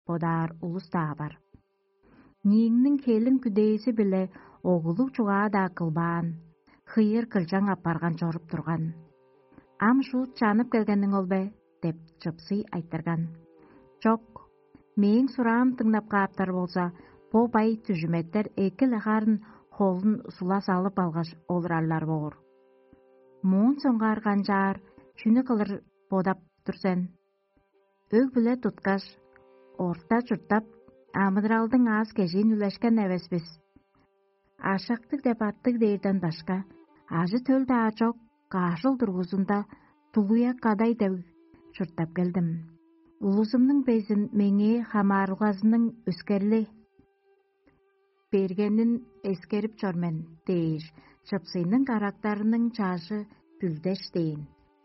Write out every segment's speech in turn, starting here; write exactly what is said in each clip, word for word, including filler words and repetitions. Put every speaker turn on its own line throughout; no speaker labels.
бодаар улус да бар. Ниңнің келін күдейсі біле оғылық чуға да қылбан, хыйыр кылжаң апарған жорып тұрған. Ам шут жанып келгенің ол бе, деп Чыпсый айттырған. Чок, мейін сұрам тыңнап қаптар болса, по бай түжіметтер екі лағарын қолын сула салып алғаш олыралар боғыр. Мұн соңғарған жар, чүні қылыр бодап тұрсен. Өг біле тұткаш, орта чұрттап, амыдыралдың аз кежейін үләшкен әвеспіз. Ашақтық деп аттық дейден башқа, ажы төл да ачок, қашыл тұрғызында тұлуя қадай дәу чұрттап келдім. Улузымның безін меңе хамарылғазының өскерлі бергенін ескеріп чормен, дейш, Чыпсыйның карактарының чашы бүлдеш дейін.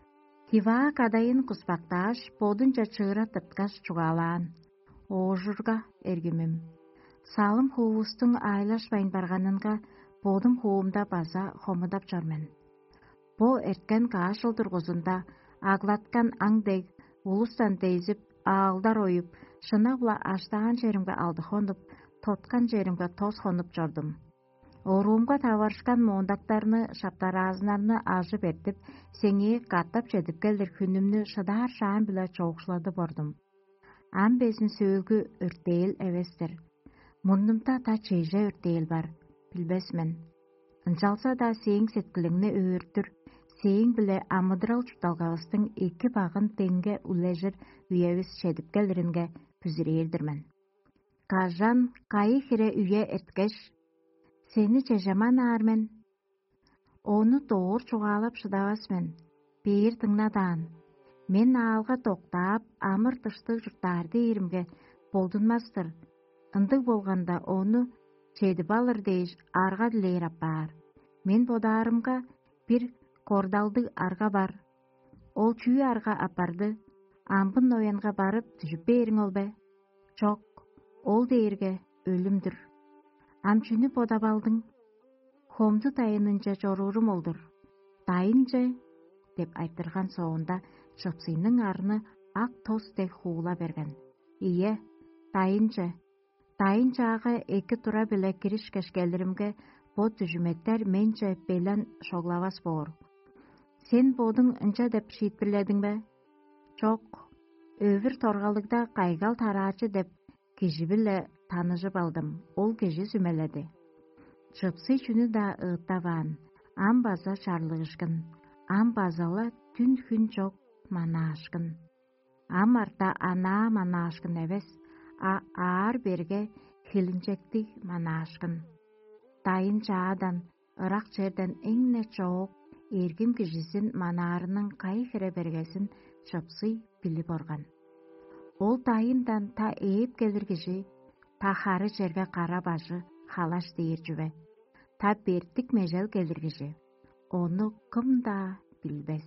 Кива кадайын құспақташ, подынча чыра тыткаш чугалаан. Ожырға эргімім. Салым хуустың айлашпайын барғанынға, подым хуумда база хомыдап чормен. Бо эрткен кашыл тұрғызында, ағлатқан аңдeg, улустан дейзіп, ağılдар ойып, шынағыла аштаған жерімге алды хонып, тотқан жерімге тоз хонып жордым. Оруымға таварышқан мондақтарыны, шаптар азынарыны ажып ертіп, сеңе қаттап жедіп келдір күнімні шыдар шаан біле чоғышлады бордым. Ам безін сөйгі өртейіл әвестір. Мұндымта та чейже өртейіл бар, білбесмен. Înчалса да сең сеткіліңні өйіртір, сең біле амыдырал чуталғавыстың екі бағын теңге үлежір үйевіз шедіп келдірінге пүзірейірдірмен. Кажан қайы хире үйе әрткеш, сені чежаман армен. Оны тоғыр чуғалап шыдавасмен, бейір тыңнадан. Мен алға тоқтап, амыр тыштық жұрттарды ерімге болдынмастыр. Ындық болғанда оны чедіп алыр дейш арға ділейр апар. Мен бодарымға бір кордалды арға бар. Ол чүй арға апарды, амбын оянға барып түжіп берің ол бе. Чок, ол дейірге өлімдір. Амчүні бодап алдың, хомды тайынынша жорурым олдыр. Тайынша, деп айттырған соғында Чыпсыйның арыны ақ тостек хуыла берген. Ие, тайынша. Тайыншаға екі тұра біле кіріш кәшкелдірімге бод түжіметтер менше белен шоглавас боғыр. Сен бодың үнча деп шиит бірледің бе? Чок, өвір торғалықта қайғал тарачы деп кежі біле таныжып алдым. Ол кежі сүмеледі. Чыпсый чүні да ұттаван. Ам база шарлығышқын. Ам базала түн күн чок мана ашқын. Ам арта ана мана ашқын әвес. А аар берге хилінчекті мана ашқын. Тайын чаадан, ырақ жерден еңне чоқ, ергім кежісін манарының қай хире бергесін Чыпсый біліп орған. Ол тайындан та ейіп келір кежі, та хары жерге қара бажы халаш дейір жүве. Та берттік межел келір кежі. Оны кым да білбес.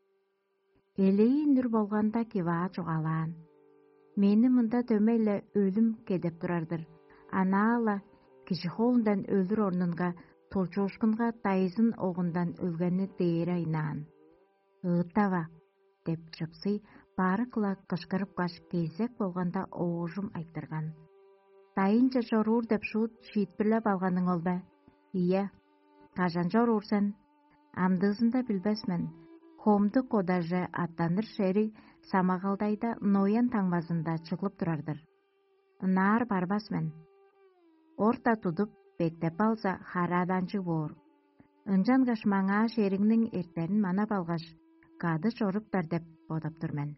Елейі нүр болғанда кива чуғалан. Мені мұнда дөмейлі өлім кедеп тұрардыр. Анаала кіші қолындан өлір орнынға толчошқынға тайызын оғындан өлгені дейір айнан. Ұттава, деп Чыпсый бары қыла қышқырып қаш кезек болғанда оғыжым айттырған. Тайынша жорур деп шут шиит бірлеп алғаның ол бе? Ие, кажан жорур сен. Амдызында білбесмен. Хомды қодажы аттаныр шері самағалдайда ноян таңбазында чықлып тұрардыр. Нар барбасмен. Орта тудып, бектеп алса хараданчы бор. Үнжан ғашмаңа шеріңнің ертерін мана балғаш, қады жорыптар деп бодап тұрмен.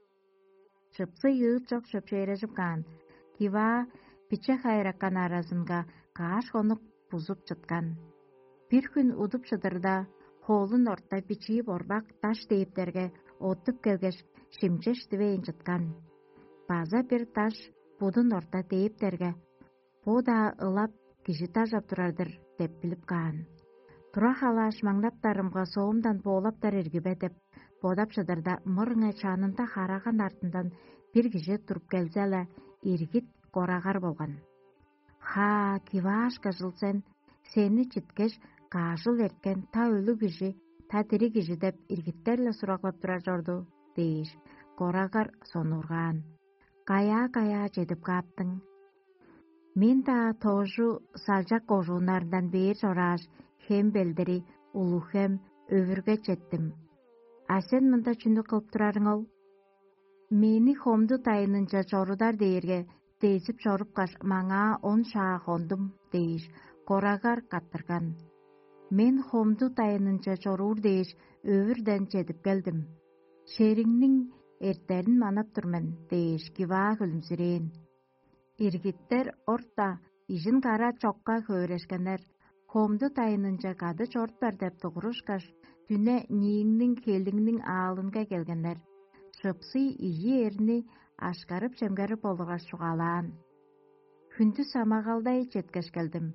Чыпсый үйіт жоқ шөпшейре жыпқан, кива пиче хайраққан аразынға қаш қонық бұзып чытқан. Bir күн удып шыдырда, қолын орта пичи борбақ таш дейіптерге отып келгеш шимчеш дивейін чыткан. База бір таш будын орта дейіптерге, бұ да ылап кіші тажап тұрардыр деп біліп қаған. Тұра халаш маңнаптарымға соғымдан болаптар ергібе деп, бодап шыдырда мұрыңа чанында қараған артындан бір кіші тұрып келзелі иргит қорағар болған. Ха, кивашқа жылсен, сені читкеш қажыл ерткен та өлі кіші, та тірі кіші деп иргиттерлі сұрақлап тұра жорду, дейіш, қорағар соны ұрған. Кая-кая жетіп каптың. Мен та тожу салжак кожуунардан бер жораш хем белдери улу хем өвүргө жеттим. А сен мында чүнү кылып турарың ол? Мени хомду тайынынча жорудар дээрге тезип жоруп каш маңа он шаа хондум дейиш корагар каттырган. Мен хомду тайынынча жоруур дейиш өвүрден жетип келдим. Шериңнин эртерин манап турмен дейиш кива күлүмсүрейин. Иргиттер орта ижин кара чокка көрешкенер. Хомду тайынынча кады чорттар деп тугурушкаш түнө ниңнин келиңнин аалынга келгенер. Шыпсый ии эрни ашкарып жемгерip болуга чугалаан. Күндү самагалдай жеткеш келдим.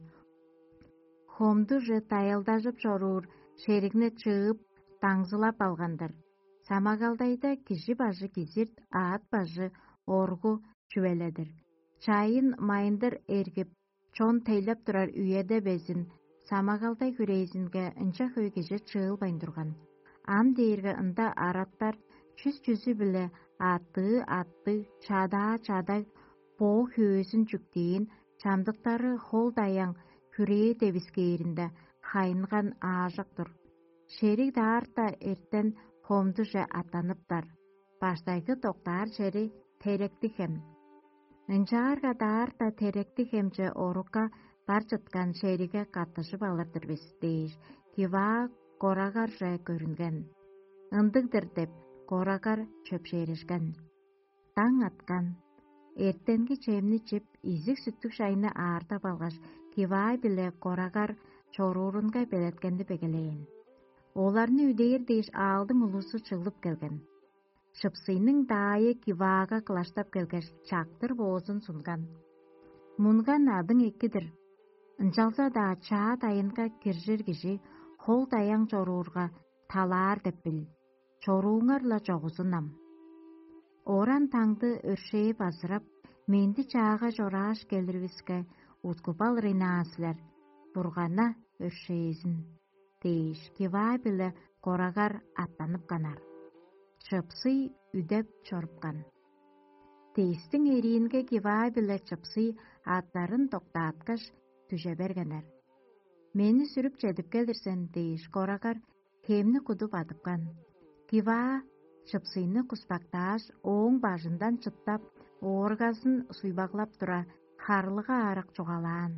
Хомду же тайылдашып жоруур шеригне чыып таңзылап алгандар. Самагалдайда киши башы кизирт, аат башы оргу чүбеледир. Чайын майындыр эргип, чон тейлеп турар үйеде безин, самагалдай күрейзинге ынча хөй киши чыылбайн турган. Ам дейирге ында араттар чүз-чүзү биле атты-атты, чада-чада боо хөөсүн жүктейин, чамдыктары хол даяң күрээ тебискээринде хайынган аажактыр. Шерик даарта эртен хомду же аттаныптар. Баштайгы токтаар шери теректи хем. Ынчаарга даарта теректи хемже орукка бар жаткан шериге каттышып алырдыр биз дейиш. Кива корагар же көрүнген. Ындыгдыр деп корагар чөпшеришкен. Таң аткан. Эртенги чемни чип изик сүттүк шайны аарта балгаш кива биле корагар чоруурунга белеткенди бегелейин. Оларны үдейир дейиш аалдың улусу чылып келген. Шыпсыйның дайы киваага кылаштап келгеш чактыр боозун сунган. Мунган адың экидир. Ынчалса да чаа тайынга киржир киши хол таяң чоруурга талаар деп бил. Чорууңарла жогузунам. Оран таңды өршейип азырап, менди чаага жорааш келирбиске уткупал ринааслер. Бургана өршейизин. Дейиш кива биле корагар аттанып канар. Чыпсый үдеп чорупкан. Тейстин эриинге кива биле чыпсый аттарын токтааткаш түже бергенер. Мени сүрүп жетип келирсен дейиш корагар хемни кудуп атыпкан. Кива чыпсыйны куспактааш оң бажындан чыттап ооргасын суйбаглап тура харлыга арак чугалаан.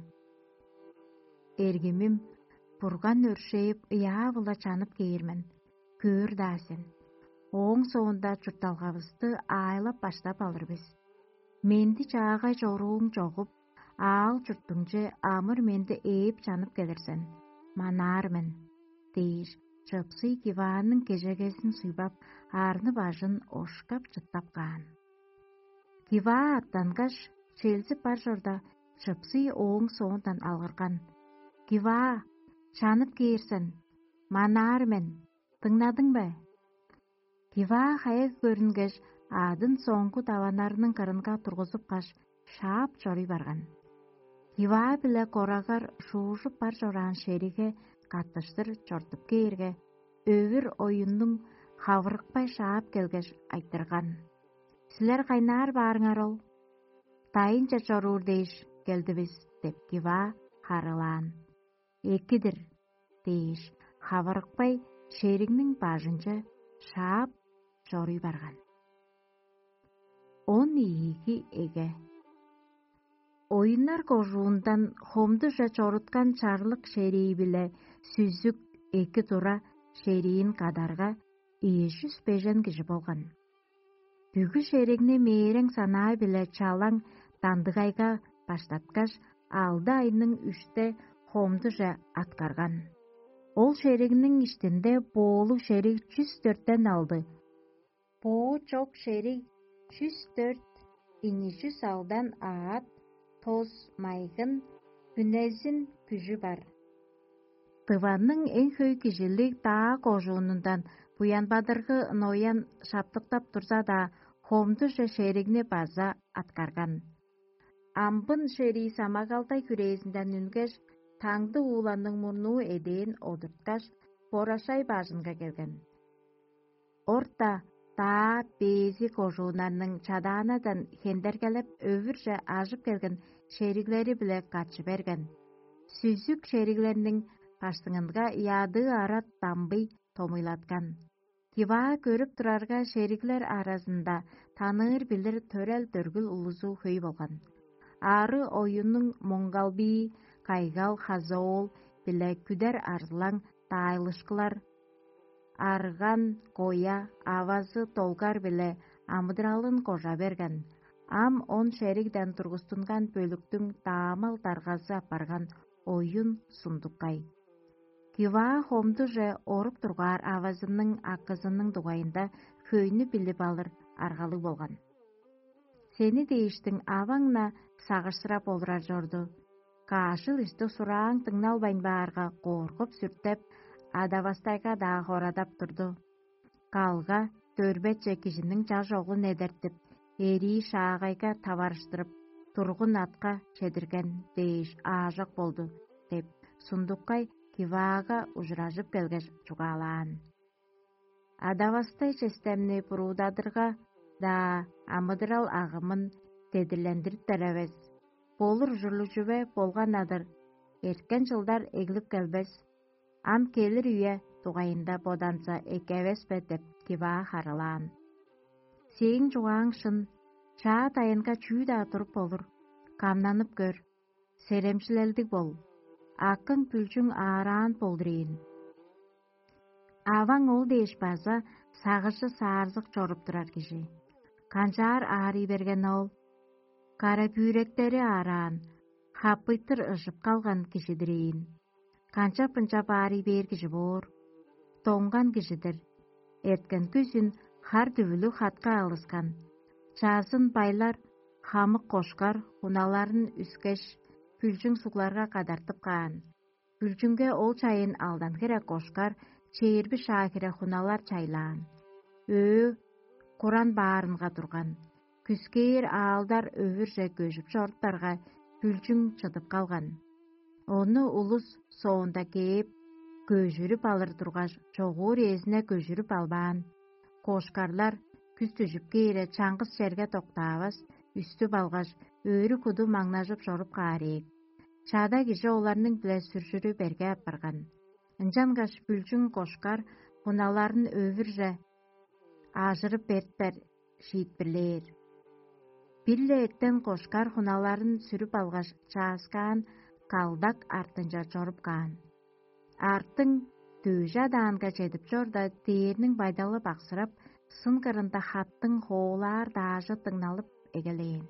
Эргимим бурган өршейип ыяабыла чанып кейирмен. Көр даасен. Оң соонда чурталгабызды айлап баштап алырбыз. Менди чаага жорууң жогуп, аал чурттуң же амыр менди ээп чанып келерсен. Манаармен. Дейиш чыпсый киваанын кежегесин суйбап, арны бажын ошкап чыттап каан. Кива аттангаш, челсип бар жорда чыпсый оң соондан алгырган. Кива, чанып кейирсен. Манаармен. Тыңнадың бе? Кива хаяк көрүнгеш, адын соңку табанарынын кырынга тургузуп каш, шаап чорый барган. Кива биле корагар шуушуп бар жораан шериге каттыштыр чортуп кейирге, өвүр оюндун хавырыкпай шаап келгеш айтырган. Силер кайнаар баарыңар ол? Тайынча чоруур дейиш келдибиз деп кива харылаан. Экидир дейиш хавырыкпай шеригнин бажынча шаап чорый барган. Он ийиги эге. Оюннар кожуундан хомду же чоруткан чарлык шерии биле сүзүк эки тура шериин кадарга ийишүс бежен киши болгон. Бүгү шеригни мээрең санаа биле чалаң тандыгайга баштаткаш алды айнын үште хомду же аткарган. Ол шеригнин иштинде боолу шерик жүз төрттен алды. Боо чок шерик жүз төрт, ини жүз алдан аат, тоз майгын, күнезин күжү бар. Тыванның эң хөй кишилик таа кожуунундан буян бадыргы ноян шаптыктап турса да хомду же шеригни база аткарган. Амбын шери самагалдай күрейсинден үнгеш, таңды ууланның мурнуу эдейин одурткаш, борашай бажынга келген. Орта Та бези кожуунарның чадаанадан хендергелеп өвүрже ажып келген шериглери биле качы берген. Сүзүк шериглерinin карсыңынга яды арат тамбый томуйлаткан. Тива көрүп турарга шериглер арасында таныр билер төрел төргүл улузу хөй болгон. Ары оюнның монгалби, кайгал хазоол биле күдер арзылаң тайлышкылар, арган коя авазы толгар биле амыдыралын кожа берген. Ам он шеригден тургустунган бөлүктүң таамал таргасы апарган оюн сундуккай. Кива хомду же оруп тургар авазының акызының дугайында хöyнү билип алыр аргалы болган. Сени дейиштиң аваңна сагышсырап олура жорду. Кашыл исти сураң тыңналбайн баарга коркуп сүртеп, адабастайга да хорадап турду. Калга төрбетче кишинин жаш оглун эдертип, эри шаагайга табарыштырып, тургун атка чедирген дейиш аажак болду, деп сундуккай Киваага ужуражып келгеш чугаалаан. Адабастай честемни буруудадырга да амыдырал агымын тедирлендирип беребез. Болур журлучубе болгонадыр. Эрткен жылдар эгилип келбес. Ам келир үйе тугайында боданса экебеспе деп Кива харылаан. Сең жугаң шын, чаа тайынга чүй да туруп болур. Камнанып көр. Серемчилелдик бол. Акын пүлчүң аараан болдурейин. Аваң ол дейиш база сагышы саарзык чоруп турар киши. Канчаар аарый берген ол. Кара күүректери аараан, хаппыйтыр ышып калган кишидирейин. Канча пынча аарый бер киши боор. Тоңган кишидир. Эрткен күзүн хар дүбүлү хатка алыскан. Чаасын байлар хамык кошкар хуналарын үскеш пүлчүң сукларга кадартып каан. Пүлчүңгө ол чайын алдан керек кошкар чейирби шаакире хуналар чайлаан. Өө Куран баарынга турган. Күскейир аалдар өвүрже көжүп жорттарга пүлчүң чыдып калган. Оны улус соонда кээп, көжүрүп алыр тургаш, чогуур эзине көжүрүп албаан. Кошкарлар күз түшүп кейре чаңгыс жерге токтаабас, үстүп алгаш, өөрү куду маңнажып жоруп каарейик. Чаада киши оларның биле сүршүрү берге апарган. Ынчангаш пүлчүң кошкар хуналарын өвүрже ажырып берттер шиит бирлээр. Билле эттен кошкар хуналарын сүрүп алгаш чааскаан калдак артынча жоруп каан. Артың түйжа даанга чедип жорда тээрнин байдалы баксырап, сын кырында хаттың хоолаар даажы тыңналып эгелейин.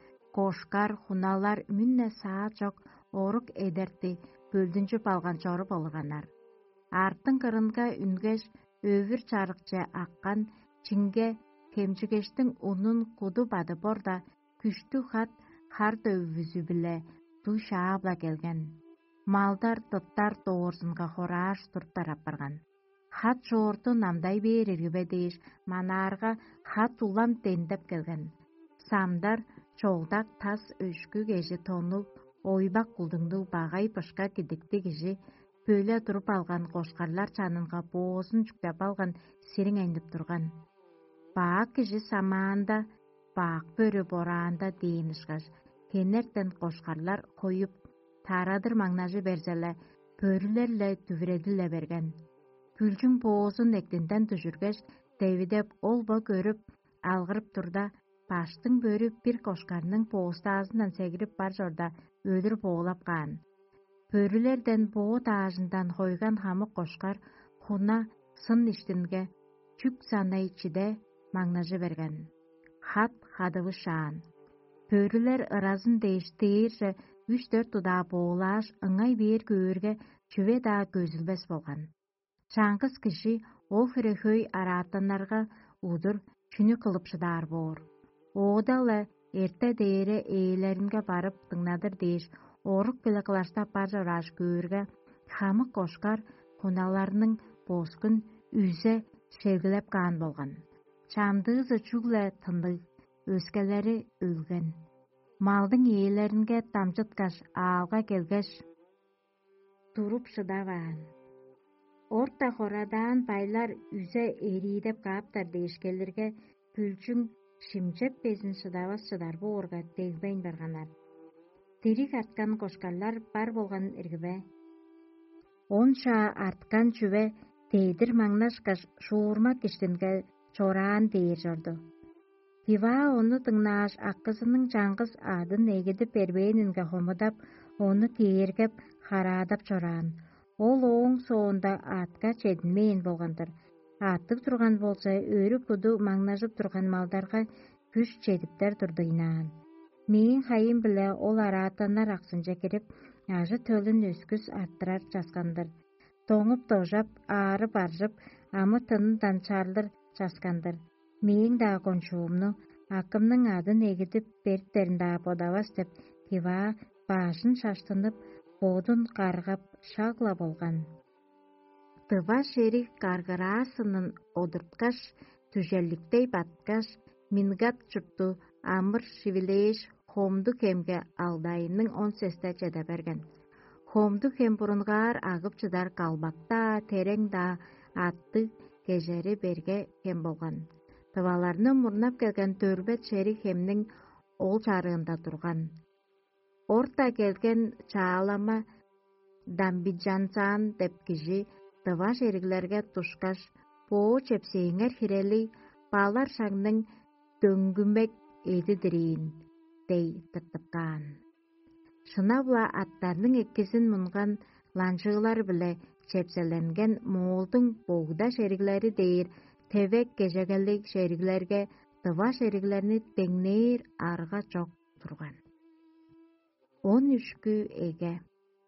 Кошкар хуналар мүнне саат жок орук эдерти бөлдүнчүп алган жоруп олганар. Артың кырынга үнгеш өвүр чарыкче аккан чинге кемчигештин унун куду бады борда күчтүү хат хар дөбүзү биле ту шаабла келген. Малдар тыттар тоорсунга хорааш турттар апарган. Хат жоорту намдай бериргибе дейиш манаарга хат улам тендеп келген. Самдар чолдак тас өшкү кежи тонул ойбак кулдуңду багай пышка кидикти киши пөйлө туруп алган кошкарлар чанынга боосун жүктөп алган сириң айнып турган. Баак киши самаанда, баак бөрү бораанда дейинишкаш, кенертен кошкарлар коюп, тарадыр маңнажы берзеле, бөрүлерле түбүредиле берген. Пүлчүң боосун эктинден түшүргеш, дебидеп олбо көрүп, алгырып турда, баштың бөрү бир кошкарның боостаасынан сегирип бар жорда өлүр боолап каан. Бөрүлерден боо таажындан койган хамык кошкар хуна сын иштинге чүк санай чиде маңнажы берген. Хат хадыбы шаан. Бөрүлер ыразын дейиш тээрже үч төрт удаа боолааш ыңай бээр көөрге чүве да көзүлбес болган. Чаңгыс киши ол хирехөй араатанарга удур чүнү кылып шыдаар боор. Оодалы эрте дээре ээлеринге барып тыңнадыр дейиш орук биле кылаштап бар жорааш көөргө хамык кошкар хуналарынын бооскун үзе шергилеп каан болгон. Чамдыызы чүгле тындык, өскелери өлген. Малдың ээлеринге тамчыткаш аалга келгеш туруп шыдабаан. Орта хорадан байлар үзе эриидеп кааптар дейишкелерге пүлчүң шимчеп безин шыдабас шыдар боорга тегбейн барганар. Тирик арткан кошкарлар бар болган иргибе. Онша арткан чүбе тейдир маңнашкаш шуурма киштинге чораан дейир жорду. Кива оны тыңнааш аккызының чаңгыз адын эгидип бербейнинге хомудап, оны киергеп хараадап чораан. Ол оң соонда атка чединмейин болгандыр. Аттык турган болса, өрү куду маңнажып турган малдарга күч чедиптер турдуйнаан. Мейин хайым биле ол араатанар аксынча кирип, ажы төлүн өскүс аттырар часкандыр. Тоңуп тожап, аарып аржып, амы тынын данчарлыр часкандыр. Мейин да кончуумну, акымның адын эгидип бериттерин да подабас деп, Кива башын шаштынып, бодун каргап шагла болган. Тыва шерик каргыраасынын одурткаш, түжелликтей баткаш, мингат чурту амыр шивилеш хомду кемге алдайының он сесте чеде берген. Хомду кем бурунгаар агып чыдар калбакта, терең да атты кежери берге кем болган. Тываларны мурнап келген төрбет шерик хемнің ол чарыында турган. Орта келген чаалама дамбиджансаан деп кижи тыва шериглерге тушкаш, по чепсейңер хирели палар шаңның дөңгүмек эдидирин, дей тыттыпкаан. Шынабла аттарның эккисин мунган ланчыгылар биле чепселенген моолдың боғда шериглери дейір тевек кежегелик шериглерге тыва шериглерни теңнейир арга чок турган. Он үшкү эге.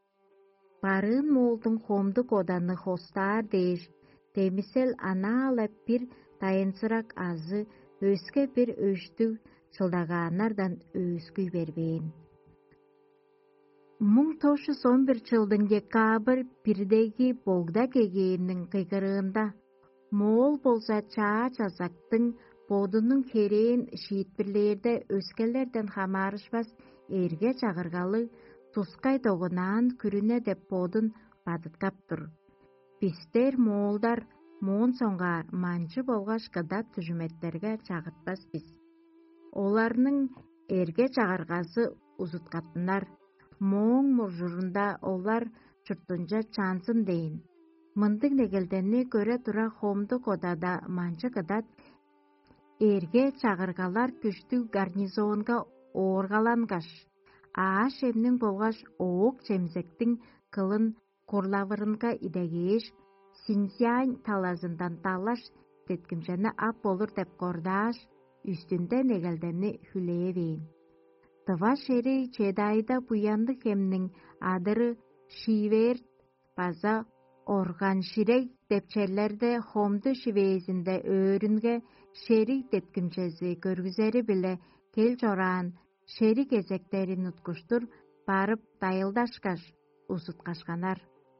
Барын моолдың хомдук оданы хостаар дейиш, темисел анаала бир тайынсырак азы, өске бир өштү чылдагаанардан өскүй бербейин. Муң тоғыз жүз он бир жылдың декабр бирдеги Богда кегейинин кыйкырыында моол болса чаа чазактың бодунун херээн шиитбирлерде өскелерден хамаарышпас эрге чагыргалы тускай тогунаан күрүнө деп бодун бадыткаптыр. Бистер моолдар моон соңгаар манчы болгаш кыдат түжүметтерге чагытпас биз. Оларның эрге чагаргасы узуткаттынар. Моң муржурунда олар чуртунча чансын дейин. Мындык негелдени көрө тура хомдук одада манчы кыдат эрге чагыргалар күчтүү гарнизонга ооргалангаш. Ааш эмнин болгаш оок чемзектин кылын курлавырынга идегеш, Синьцзянь талазындан талаш теткимчени ап болур деп кордааш, үстүндө негелдени хүлээбейин. Тыва шери чедайда буяндык эмнин адыры шиверт база орган ширек депчелерде хомду шивезинде өрүнге шерик теткимчеси көргүзери биле кел жораан шерик эзектерин уткуштур барып дайылдашкаш узуткашканар.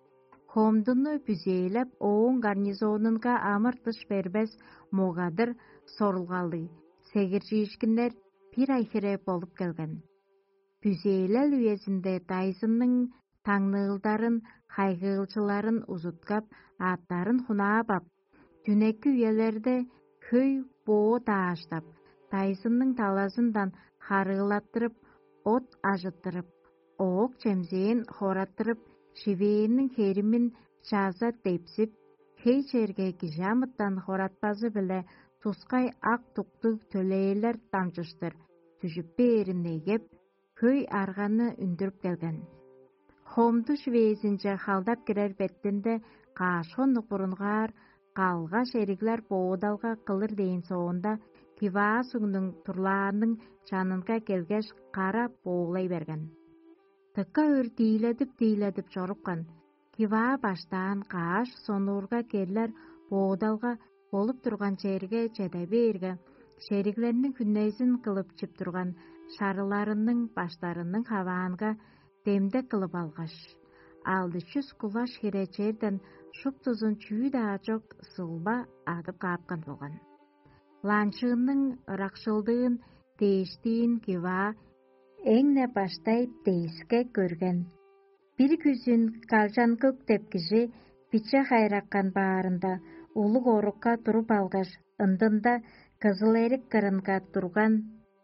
Хомдуну бүзейлеп оон гарнизонунга амыр тыш бербес могадыр сорулгалы сегирчиишкиндер бир ай хире болуп келген. Бүзейлел үйесинде тайзынның таңнылдарын, хайгылчыларын узуткап, аттарын хунаабап, түнекки үйелерде хөй боо тааштап, тайзынның талазындан харыылаттырып, от ажыттырып, оок чемзейин хораттырып, шивээнин херимин чааза тепсип, хей жерге кижамыттан хоратпазы биле тускай ак туктук төлейлер тамчыштыр, түжүп бээрин эгеп, көй арганы үндүрүп келген. Хомду шивэзинче халдап кирер беттинде каашонук бурунгаар калга шериглер боодалга кылыр дейин соонда Кива сугнуң турлаанын чанынга келгеш кара боолай берген. Тыкка өр тийледип-тийледип чорупкан. Кива баштаан кааш сонуурга келлер боодалга болуп турган жерге чеде берге, шериглеринин күннөйсүн кылып чип турган шарыларынын баштарынын хабаанга демде кылып алгаш. Алды чүз кулаш хире жерден шуптузун чүү да жок сылба атып каапкан болгон. Ланчыынын ыракшылдыын дейиштиин Кива эңне баштай дейиске көрген. Бир күзүн калжан көк тепкижи Пиче хайраккан баарында улуг орукка туруп алгаш, ындында кызыл-эрик кырынга турган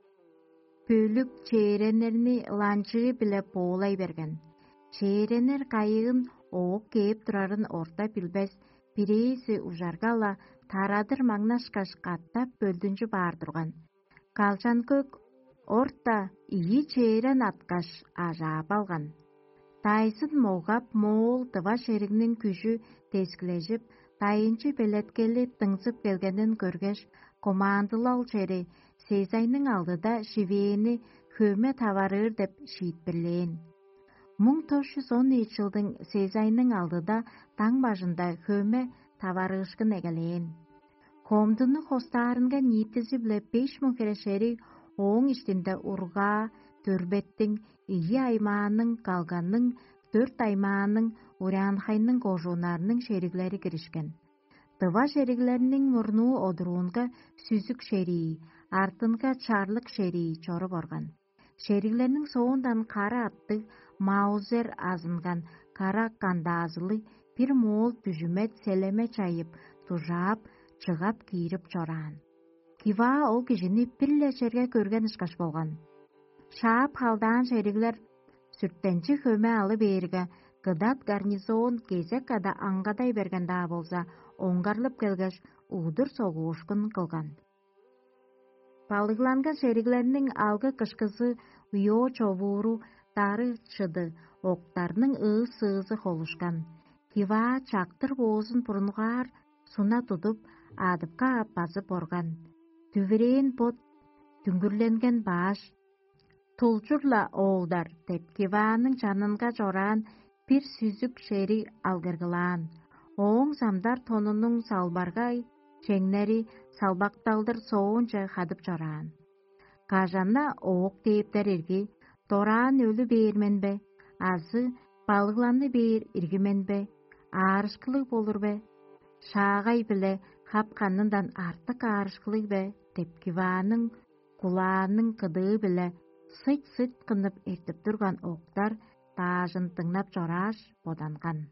пөлүк чээренерни ланчыгы биле поолай берген. Чээренер кайыгын оок кээп турарын орта билбес, бирээси ужаргала тарадыр маңнашкаш каттап бөлдүнчү баар турган. Калчан көк орта ийи чээрен аткаш ажаап алган. Тайсын могап моол тыва шеригнин күжү тескилежип, тайынчы белеткели тыңсып келгенин көргеш, командылал чери Сезайның алдыда шивээни хөмө табарыр деп шиитпирлээн. миң тогуз жүз он үч жылдың Сезайның алдыда таң бажында хөмө табарышкын эгелээн. Комдуну хостаарынга ниитиси биле беш миң керешери оң иштинде ургаа, төрбеттиң, ийи аймаанын, калганның, төрт аймаанын, урянхайның кожуунарының шериглери киришкен. Тыва шериглеринин мурнуу одуруунга сүзүк шерии, артынга чарлык шерии чору борган. Шериглеринин соондан кара атты маузер азынган кара кандаазылы бир моол түжүмет селеме чайып, тужаап, чыгап кийирип чораан. Кива ол кишини бирле жерге көрген ышкаш болган. Шаап халдаан шериглер сүрттенчи хөмө алып ээрге, кыдат гарнизон кезек ада аңгадай берген да болса, оңгарлып келгеш, уудур согуушкун кылган. Балыгланган шериглеринин алгы кышкысы уйоо чобууру тары чыды, октарынын ыы-сыызы холушкан. Кива чактыр боозун бурунгаар суна тутуп, адыпка басып борган. Түбүрейин бот түңгүрленген бааш, тулчурла оолдар деп Киванын жанынга жораан бир сүзүк шери алгыргылаан. Оң самдар тонунун салбаргай чеңнери салбакталдыр соонча хадып жораан. Кажанна оок тээптер ирги, тораан өлү бээрменбе, азы балыгланны бээр иргименбе, аарышкылык болурбе, шаагай биле хапканындан артык аарышкылык бе, деп Киванын кулаанын кыдыы биле сыйт-сыйт кынып эртип турган октар таажын тыңнап жорааш боданган.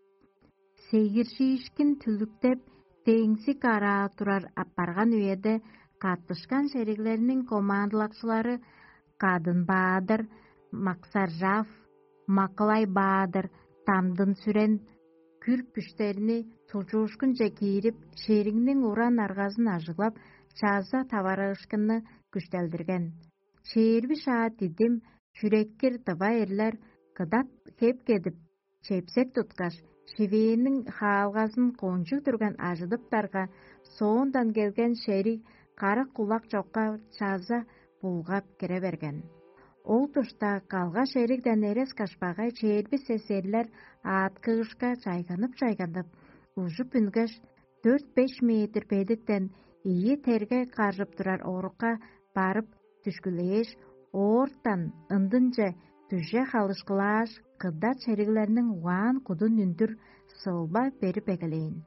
Сейгиршиишкин түлүктеп, теңси караа турар аппарган үйеде каттышкан шериглеринин командалакчылары Кадын Баадыр, Максаржав, Макылай Баадыр, Тамдын Сүрен күр күчтерини сулчуушкун же кийирип, шеригинин уран аргазын ажыглап, чааза табарышкынны күчтелдирген. Чээрби шаа дидим, чүреккир тыва эрлер кыдат хеп кедип, чепсек туткаш, шивээнин хаалгазын кончук турган ажыдыптарга соондан келген шерик кара кулак жокка чааза булгап кире берген. Ол тушта калга шерикден эрес кашпагай чээрби сесерлер ааткыгышка чайганып-чайганып, ужуп үнгөш төрт-беш метр бедиктен ийи терге каржып турар орукка барып түшкүлээш, оортан ындынче түже халышкылааш, кыдат шериглеринин уаан кудун үндүр сылба берип эгелейин.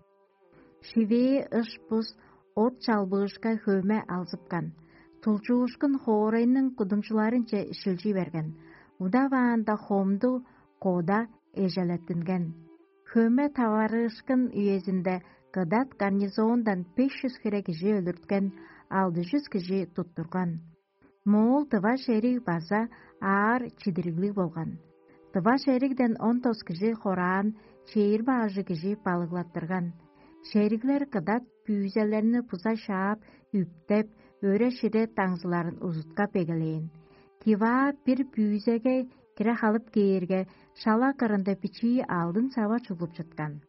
Шивээ ыш-бус от чалбыышка хөмө алзыпкан. Тулчуушкун хоорайнын кудумчуларынча шилжи берген. Удаваанда хомду кода эжелеттинген. Хөмө табарышкын үйезинде кыдат гарнизондан беш жүз кире киши өлүрткен, алты жүз киши туттурган. Моол тыва шерик база аар чидириглик болган. Тыва шерикден он тогуз киши хораан, чейирби ажы киши балыглаттырган. Шериглер кыдат пүүзелерини пуза шаап, үптеп, өре шире таңзыларын узуткап эгелейин. Кива бир пүүзеге кире халып кээрге, шала кырында пичии алдын саба чулуп жаткан.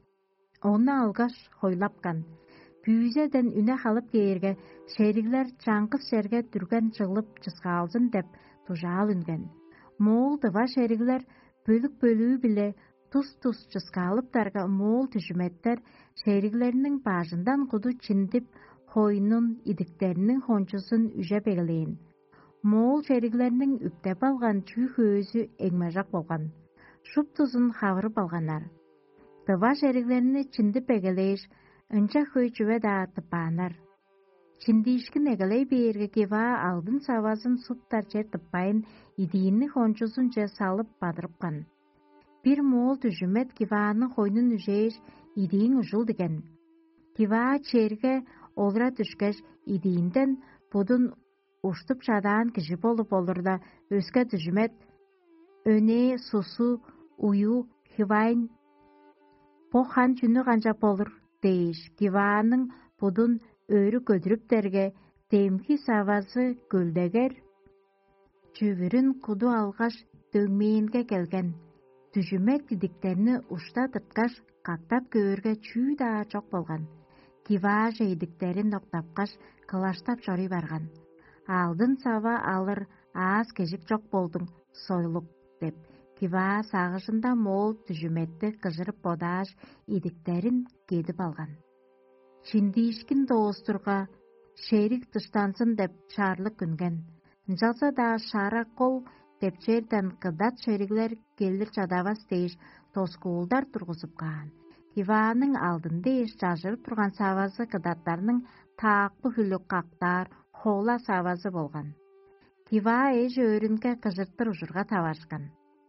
Оны алгаш хойлапкан. Пүүзеден үне халып кээрге, шериглер чаңкыс жерге түрген чыгылып чыскаалзын деп тужаал үнген. Моол тыва шериглер бөлүк-бөлүү биле тус-тус чыскаалыптарга моол түшүметтер шериглеринин бажындан куду чиндип, хойнун идиктеринин хончусун үжеп эгелейин. Моол шериглеринин үптеп алган чүй көзү эңмежак болган. Шуп тузун хабырып алганар. Тыва шериглерини чиндип эгелейиш, ынча көйчүбе да тыпаанар. Чиндиишкин эгелей бээрге Кива алдын сабасын суптар жер тыппайын идиинни хончусун же салып бадырыпкан. Bir moğol tüjümet Kiva'nın koynun üjeş idiğin ujul digen. Kiva çerge olra düşkeş idiğinden budun uçtup çadan kişi bolup olur da özge tüjümet öne susu uyu Kiva'nın pohan tünü gancap olur deyiş. Kiva'nın budun öğrü gödürüp derge temki savası güldeger çüvürün kudu algaş döngmeyinge gelgen. Tüjümet didiklerini uçta tıtkaş kaktap göğürge çüy da çok bolgan. Kiva jeydiklerin noktapkaş kılaştap çori bargan. Aldın sava alır ağız kejik çok boldun soyluk dep. Kiva sağışında mol tüjümetті kıжырып bodaş idiklerin gedip algan. Çindişkin doğusturga şerik dıştansın dep çarlık güngen. Jalsa da şara kol tepçerden kıdat şerikler gelir çadavas deyiş toskuğuldar turgusup kağan. Kiva'nın aldın deyiş çajırıp turgan savazı kıdatlarının taqpı hülük qaqtar, hola savazı bolgan. Kiva eji örünke kıжыртыр ujurga tavaşkan.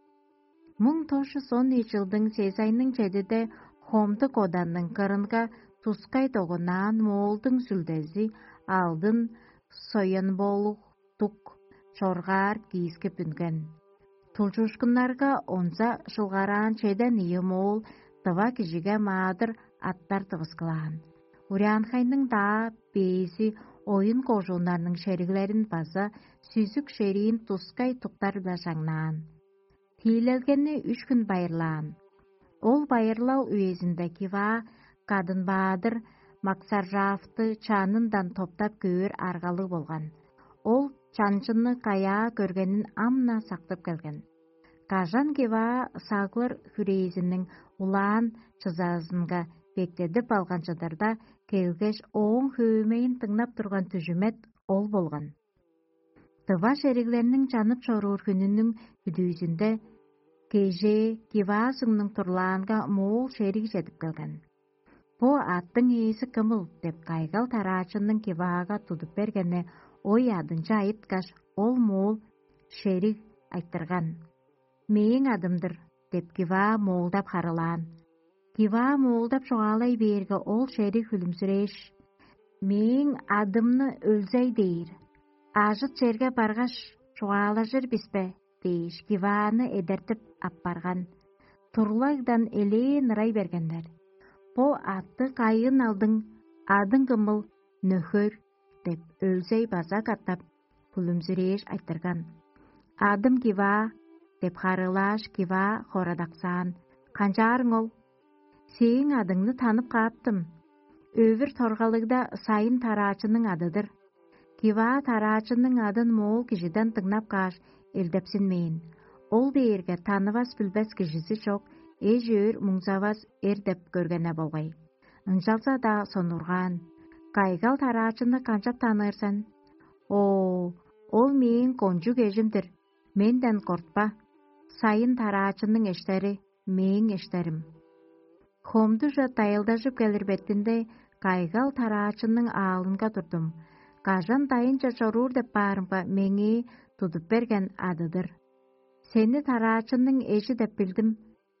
Мың тоғыз жүз он үч жылдың сезайның чедіде Хомдық оданның кырынға тускай тоғынан моолдың сүлдези алдын соян болуq тук чорғар кийіске пүнген. Тулчушкынларға онса шылғаран чеден ие моол тыва кижиге маадыр аттар тығыскылаан. Урянхайның да бейси ойын кожуындарның шеріглерін база сүзік шериін тускай туктар білашаңнаан. Тийлелгенне үш күн байырлаан. Ол байырлау үйезінде Кива кадын баадыр Максаржафты чанындан топтап көөр аргалы болған. Ол чанчыны кая көргенін амна сақтып келген. Кажан Кива сағылыр хүрейізінің улаан чызазынға бектедіп алған жыдарда келгеш оң хөөмейін тыңнап тұрған түжімет ол болған. Тыва шериглерінің жанып чоруыр күнінің үдүйізінде Кеже Кива сыңның тұрланға моол шериг жетіп келген. По аттың есі кымыл деп кайгал тарачының Киваға тудып бергені ой адынча айыткаш ол моол шериг айттырған. Мейін адымдыр деп Кива моолдап харылан. Кива моолдап жоғалай берге ол шериг хүлімсіреш. Мейін адымны өлзей дейір. Ажыт жерге барғаш жоғала жыр біспе дейіш Киваны едертіп аппарған. Тұрлайдан элейін рай бергендер. По атты қайын алдың, адың кымыл нөхөр деп өлзей база каттап күлімзіреш айттырған. Адым Кива деп харылаш Кива хорадақсан. Қанжарың ол? Сейін адыңны танып қаптым. Өвір торғалығда сайын тарачының адыдыр. Кива тарачының адын моол кижиден тыңнап қаш елдепсін мейін. Ол бейерге танывас білбәс кижisi жоқ, эж өр мұңзавас ердеп көргені болғай. Үнжалса да сонурған. Кайгал тарачыны қанчап танырсан? О, ол мейін конжук ежімдір. Менден қортпа. Сайын тарачының ештері, мейін ештерім. Хомдужа тайылдашып келір беттінде кайгал тарачының алынға тұрдым. Кажан тайынча чорур деп барымға меңе тудып берген адыдыр. Сені тарачының еші деп білдім.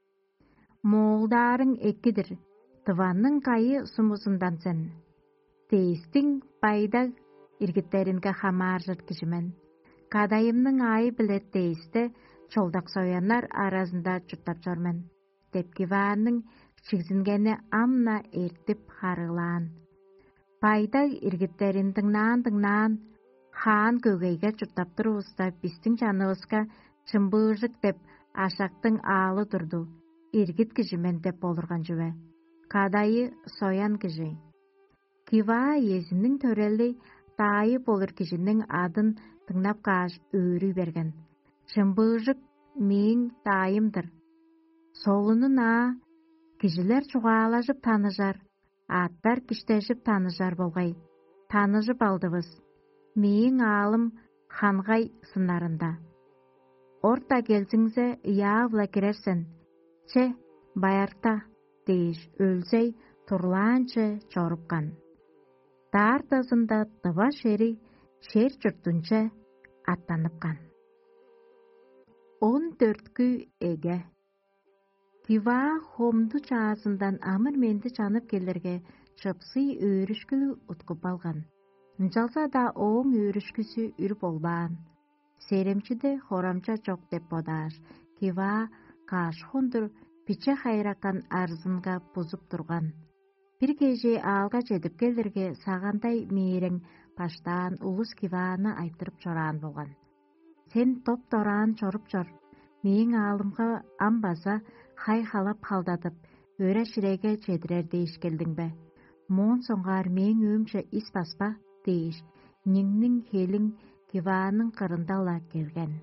Моолдарың еккідір. Тыванның кайы сумусындан сен. Тейстің пайда иргіттерінгі хамар жырт кішімен. Кадайымның айы білет тейсті чолдақ соянар аразында жұттап жормен. Деп Киваның чигзінгені амна ертіп харылан. Пайда иргіттерін тыңнан-тыңнан хан көгейге жұттап тұру ұста бістің жанығызға чымбыжық деп ашақтың алы тұрду. Иргит кижімен деп болырған жүве. Кадайы соян кижі. Кива езінің төрелі тайы болыр кижінің адын тыңнап қаш өрі берген. Чымбыжық мен тайымдыр. Солынына кижілер чуғалажып таныжар. Аттар кіштежіп таныжар болғай. Таныжып алдывыз. Мейін алым ханғай сынарында. Орта келсіңзе яғла керерсен. Че, баярта, дейш өлзей тұрланчы чорыпқан. Тар тазында тыва шери шер жұртынчы аттаныпқан. он төрткү эге. Кива хомду чаасындан амыр менді чанып келерге чыпсый өрішкілі ұткып алған. Жалса да оң өрішкісі үріп олбан. Серемчіде хорамча чок деп бодаш. Кива қаш хондыр пиче хайракан арзынға бұзып тұрған. Бір кеже алға жедіп келерге сағандай мейрең паштан улус Киваны айтырып чоран болған. Сен топ торан чорып чор. Мейін алымға амбаса хай халап қалдатып, өрі шіреге чедірер дейіш келдің бе. Мон соңғар мейін өмші ис баспа дейіш, неңнің хелің Киваның қырындала келген.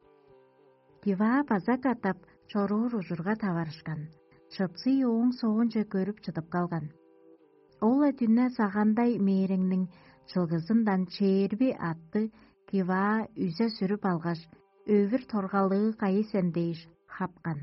Кива базак атап, чорур ұжырға таварышқан. Чыпсы оң соғынша көріп чыдып қалған. Ола түнне сағандай мейреңнің чылғызындан черби атты Кива үзе сүріп алғаш, өвір торғалығы қайысен дейіш хапқан.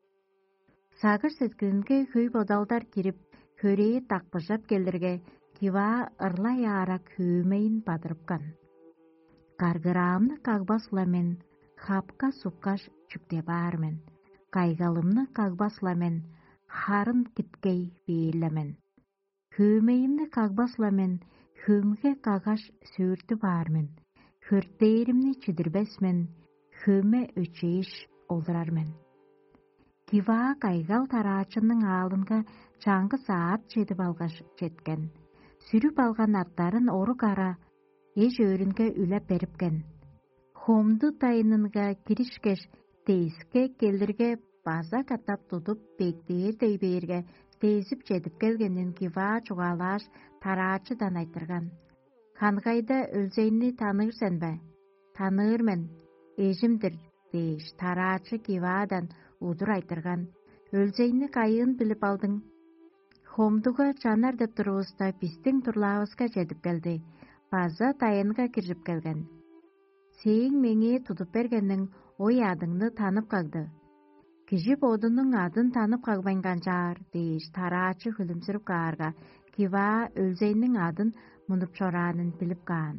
Сағыр сеткілінге көй бодалдар кіріп, көрейі тақпыжап келдірге Кива ырлай ара көмейін бадырыпқан. Қарғырамны қағбасламен, хапқа супқаш чүкте бармен. Қайғалымны қағбасламен, харын кіткей бейілімен. Көмейімні қағбасламен, хөмге қағаш сөрті бармен. Хөртейірімні чүдірбесмен, хөме өчейіш олдырармен. Кива қайғал тарачының алынға чаңғы саат жетіп алғаш жеткен. Сүріп алған аттарын оры қара, еш өрінге үләп беріпкен. Хомды тайынынға кірішкеш тейіске келдірге база катап тұтып бектейір дейбейірге тейзіп жетіп келгенін Кива чуғалаш тарачыдан айтырған. Ханғайда өлзейні танырсен бә? Танырмен, ежімдір, дейш тарачы Кивадан удыр айтырған. Өлзейні қайын біліп алдың. Хомдуға жанар деп тұрғызда біздің тұрлауызға жетіп келді. База тайынға кіріп келген. Сейін менге тұтып бергеннің ой адыңны танып қағды. Кежіп одының адын танып қағбайнған жар, дейш тарачы хүлімсіріп қарға. Кива өлзейнің адын мұнып чоранын біліп қаған.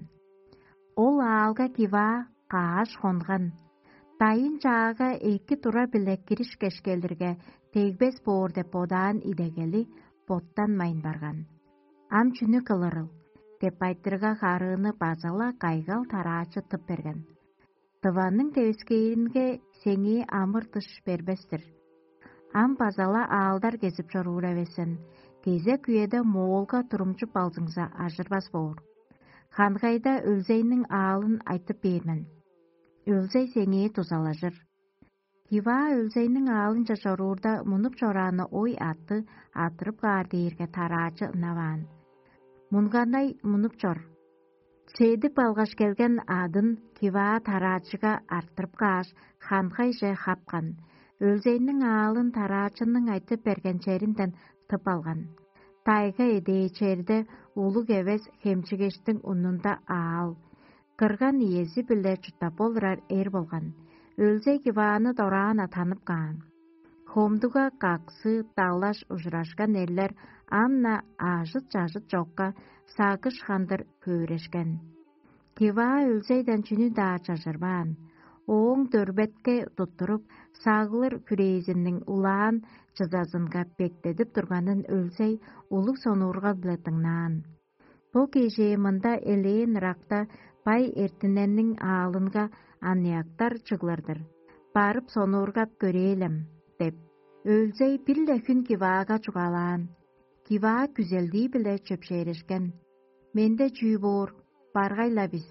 Ол алға Кива қаш қонған. Тайын жағаға екі тұра білек кіріш кешкелдірге тегбес бор деп одан идегелі боттан майын барған. Ам чүні қылырыл, деп айтырға қарыны базала қайғал тарачы тұп берген. Тыванның тевескейінге сеңе амыр тұш бербестір. Ам базала аалдар кезіп жоруыр әвесін. Кезе күйеді моолға тұрымчып алзыңса ажырбас бор. Ханғайда өлзейнің аалын айтып бермен. Өлзей сеңе тұзалажыр. Кива өлзейнің аалын жашарурда мұнып жораны ой атты атырып ғардейірге тарачы ұнаван. Мұнғандай мұнып жор. Сейдіп алғаш келген адын Кива тарачыға арттырып қаш ханғай же хапқан. Өлзейнің аалын тарачының айтып берген черінден тып алған. Тайға едей черді улы кевес хемчігештің ұнында аал. Кырған иесі білі жұттап олырар ер болған. Өлзей Киваны дорағына танып қаған. Хомдуға қақсы талаш ұжырашқан елер анна ажыт-жажыт жоққа сағыш қандыр көрешкен. Кива өлзейден чүні да жажырбан. Оң дөрбетке тұттырып, сағылыр күрейзінің улаан жазазынға бектедіп тұрғанын өлзей улық сонуырға білетіңнан. Бұл кеже мұнда елейін рақта бай ертіненнің алынға анияқтар чығылырдыр. Барып сонуырғап көрелім, деп. Өлзей білі күн Киваға чуғалан. Кива күзелдей білі чөпшерешкен. Менде чүй бор, барғайла біз.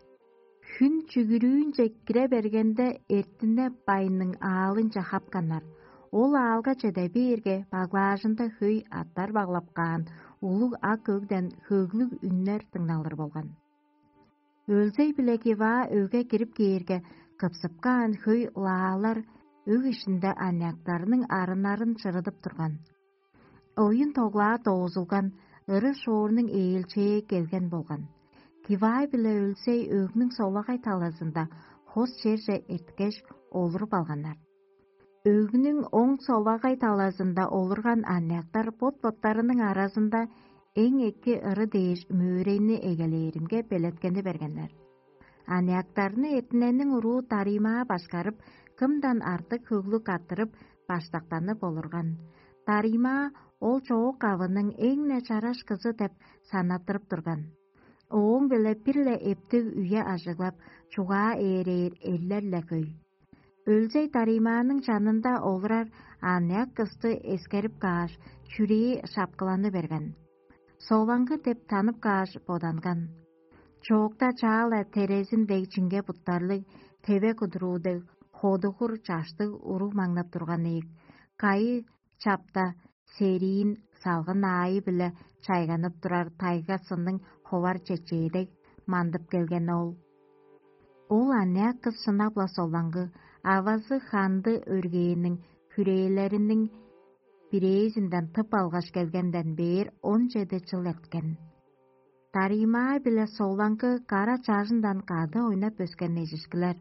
Күн чүгірүйінше кіре бергенде ертіне байының алынша хапқанар. Ол алға чеде берге бағлажында хөй аттар бағлапқан, улық ақ өгден хөглік үннер тыңналыр болған. Өлзей біле Кива өге кіріп кейерге қыпсыпқан хөй лағалар өг ішінде анияқтарының арын-арын шырыдып тұрған. Ойын тоғла тоғызылған, ұры шорының ейлчее келген болған. Кива біле өлсей өгінің солағай таласында қос жерже еткеш олырып алғанар. Өгінің оң солағай таласында олырған анияқтар бот-боттарының арасында ең екі ұры дейіш мөрейні егелерімге белеткенді бергенler. Анияқтарыны етіненің ұру тарима башқарып, кымдан артық хөглік аттырып, баштактанып олурган. Тарима ол чоо кабының эң начараш кызы деп санаттырып турган. Оң беле пирле эптиг үйе ажыглап, чуга ээрейир эллерле көй. Өлзей Тариманың жанында олурар аньяк кызды эскерип кааш, чүрии шапкыланы берген. Солаңгы деп танып кааш боданган. Чоокта чаала терезин дегчинге буттарлык, тебе кудуруудык, ходугур чаштык уру маңнап турган ийик. Кайы чапта сериин салгын аайы биле чайганып турар тайга сынның ховар чечейдек мандып келген ол. Ол аньяк кыз сынапла солаңгы, авазы ханды өргейінің хүрээлерінің биреизинден тып алгаш келгенден бээр он жети жыл эткен. Тарима биле солаңгы кара чажындан кады ойнап өскен эжишкилер.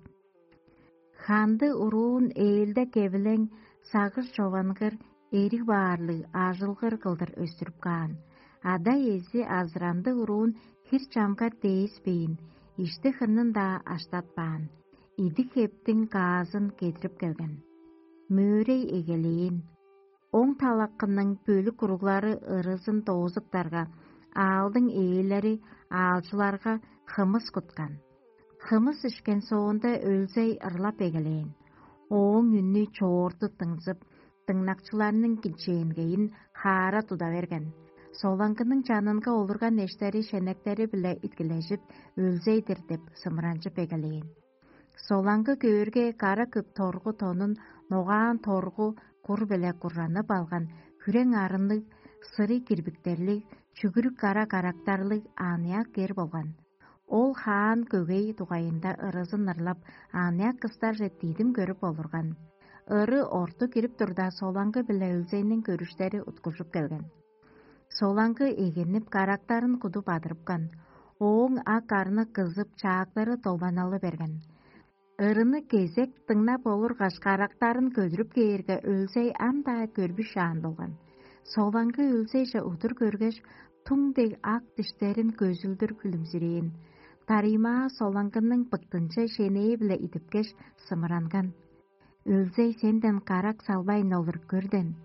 Ханды уруун эйлде кебилең сагыр човангыр эрик баарлы ажылгыр кылдыр өстүрүп каан. Ада ези азыранды уруун хир чамка дейиспейин, ишти хыннын да аштатпаан. Иди кептің газын кетіріп келген. Мөрей егелейін. Оң талаққының бөлік ұруглары ырызын тоғызыптарға, алдың ейлері алчыларға хымыз құтқан. Хымыз ішкен соғында өлзей ырлап егелейін. Оң үнні чоорды тыңзып, тыңнақчыларының кенчейінгейін хара туда берген. Солаңғының жанынға олырған ештері шенектері біле иткілежіп, өлзейдір деп сымыранчып егелейін. Солаңгы көөрге кара көп торгу тонун ногаан торгу кур беле курранып алган күрең арынлык, сыры кирбиктерлик, чүгүрүк кара карактарлык аньяк кер болган. Ол хаан көгей тугайында ырызын ырлап, аньяк кыздар жеттийдим көрүп олурган. Ыры орту кирип турда солаңгы биле өлзейнин көрүштери уткушуп келген. Солаңгы эгенип карактарын кудуп адырыпкан. Оң ак арны кызып чаактары толбаналы берген. Ырыны кезек тыңнап олургаш карактарын көдүрүп кээрге өлзей анда көрбүш аан болган. Солаңгы өлзейже утур көргөш туңдек ак тиштерин көзүлдүр күлүмсүрейин. Тарима солаңгынын пыктынча шенеи биле итипкеш сымыранган. Өлзей сенден карак салбайын олур көрден.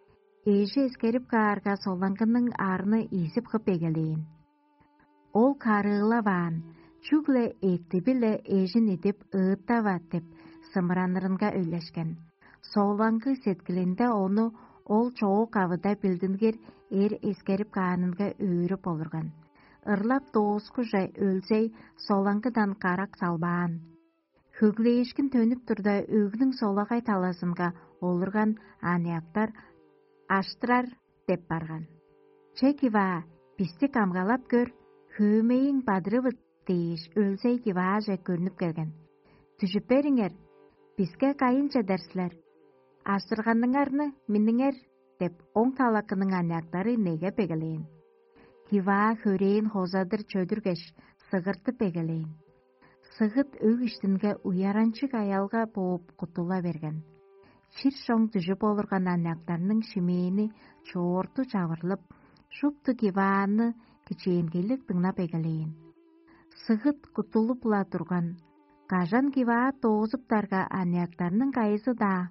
Эжи эскерип каарга солаңгынын арны изип кып эгелейин. Ол карыылабаан. Чугле экти биле эжин етіп ыыттава деп сымыранырынга өйлешкен. Солаңгы сеткилинде оны ол чоо кавыда билдингер эр эскерип каанынга өйрөп олурган. Ырлап тооску жай өлзей солаңгыдан карак салбаан. Хөглейишкин төнүп турда өгүнүн солагай таласынга олурган аньяктар аштырар деп барган. Чекива, писти камгалап көр, хөөмейин бадырыбыт дейиш өлзей кивааже көрүнүп келген. Түшүп бериңер, бизге кайынча дерслер. Аштыргандыңарны миниңер деп оң талакынын аньяктары неге пегелейин. Кива хөрейин хозадыр чөдүргеш сыгыртып пегелейин. Сыгыт өг иштинге уяранчык аялга бооп кутула берген. Чир шоң түшүп олурган аньяктарынын шимээни чоорту чабырлып, шупту кивааны кичээнгелик тыңнап эгелейин. Сыгыт кутулупла турган. Кажан киваа тоозуптарга аньяктарынын кайысы да.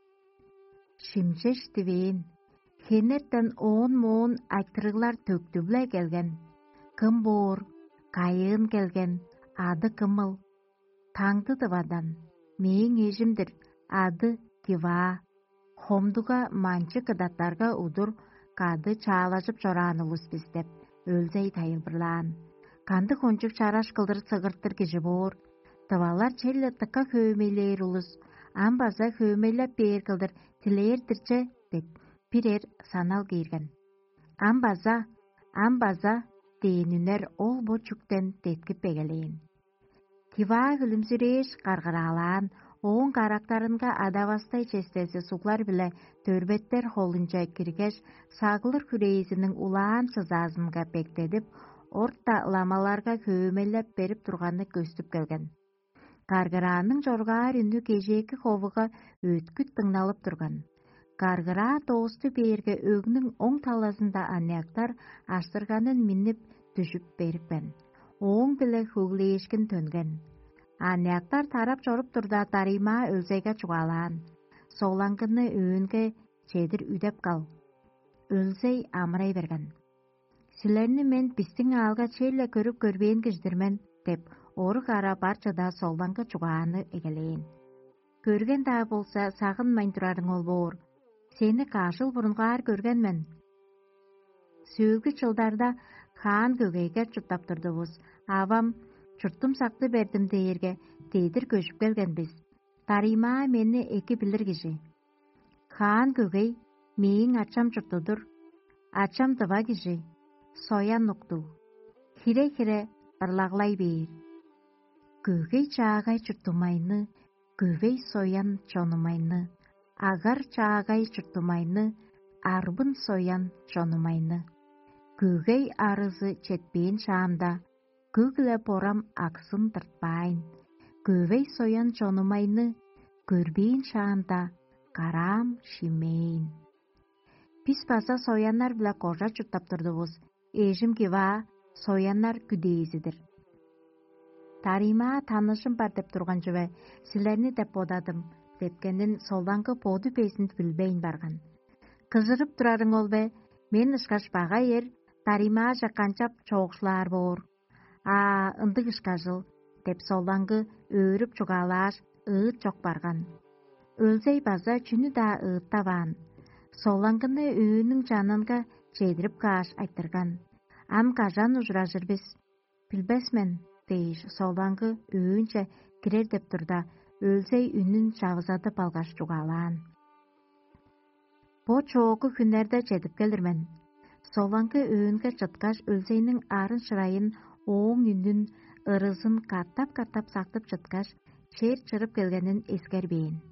Шимчеш тивейин. Хенеттен оон моон айттырыглар төктүбле келген. Кым боор, кайыын келген, ады кымыл. Таңды дывадан. Мейин эжимдир, ады киваа. Хомдуга манчы кыдаттарга удур кады чаалажып чорааныбыз биз деп өлзей тайылбырлаан. Канды кончук чараш кылдыр сыгырттыр кижи боор. Тывалар челле тыка хөөмейлер улус. Амбаза хөөмейлеп бээр кылдыр тилээрдирче деп пирер санал кийирген. Амбаза, амбаза дейинүнер ол бочуктен теткип эгелейин. Кива күлүмсүрээш каргыраалаан, оң карактарынга адабастай честеси суглар биле төрбеттер холунча киргеш сагылыр күрейисинин улаан сызаазынга пектедип, орта ламаларга хөөмелеп берип турганны көстүп келген. Каргыраанын жоргаар үнү кежээки ховуга өткүт тыңналып турган. Каргыраа тоосту бээрге өгнүн оң таласында аньяктар аштырганын минип түшүп бериппен. Оң биле хөглээшкин төнген. Аньяктар тарап чоруп турда Тарима өлзейге чугаалаан. солаңгыны өөнге чедір үдеп кал. Өлзей амырай берген. Сілерні мен пістің алға чейлі көріп көрбейін кіждірмен, деп орық ара барчада солаңгы чуғаны егелейін. Көрген да болса сағын майын тұрарың ол бор. Сені қашыл бұрынғар көргенмен. Сөйгі жылдарда хан көгейге чұрттап тұрды бұз. Авам, чұрттым сақты бердім дейірге, дейдір көшіп келген біз. Тарима мені эки білір кежі. Хан көгей, мейін ачам чұрттыдыр. Ачам дыва кежі. Соян нұқты. Хире-хире ырлағлай бейір. Көгей чағай чұрттымайны, көгей соян чонымайны. Ағар чағай чұрттымайны, арбын соян чонымайны. Көгей арызы четпейін шаамда, көгілі порам ақсын тыртпайын. Көгей соян чонымайны, көрбейін шаамда, қарам шимейін. Пис баса соянар білі қожа чұрттап тұрды бұз. Ежім кева соянар күдейізідір. Тарима танышым бар деп тұрған жүве, сілерні деп бодадым, депкенін солданғы поду пейсін білбейін барған. Қызырып тұрарың ол бе, мен ұшқаш баға ер, Тарима жақанчап чоғшылар бор. А, ындық ұшқажыл, деп солданғы өріп чуғалаш, ұйыт жоқ барған. Өлзей база чүні да ұйыттаван. Солаңғыны өйінің жанынға жедіріп қаш айттырған. Ам қажан ұжыра жүрбес. Білбесмен, дейш, солаңғы өйінше кірер деп тұрда, өлзей үнін жавызады балғаш чуғалан. По чоғы күнлерді жедіп келдірмен. Солаңғы өйінгі жытқаш өлзейнің арын шырайын, оң үнін, ырызын қаттап-қаттап сақтып жытқаш, шер чырып келгенін ескербейін.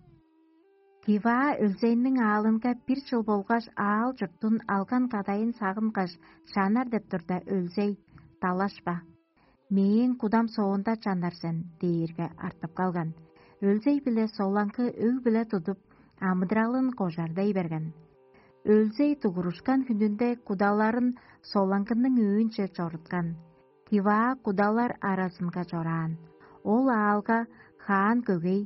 Кива өлзейнің алынға бір жыл болғаш ал жұрттың алған қадайын сағынғаш шанар деп тұрда өлзей талашпа. Мейін құдам соғында чанарсен, дейірге артып қалған. Өлзей біле солаңқы өй біле тұдып, амыдралын қожардай берген. Өлзей тұғырышқан күнінде құдаларын солаңқының өйінше чорытқан. Кива құдалар арасынға чоран. Ол алға хан көгей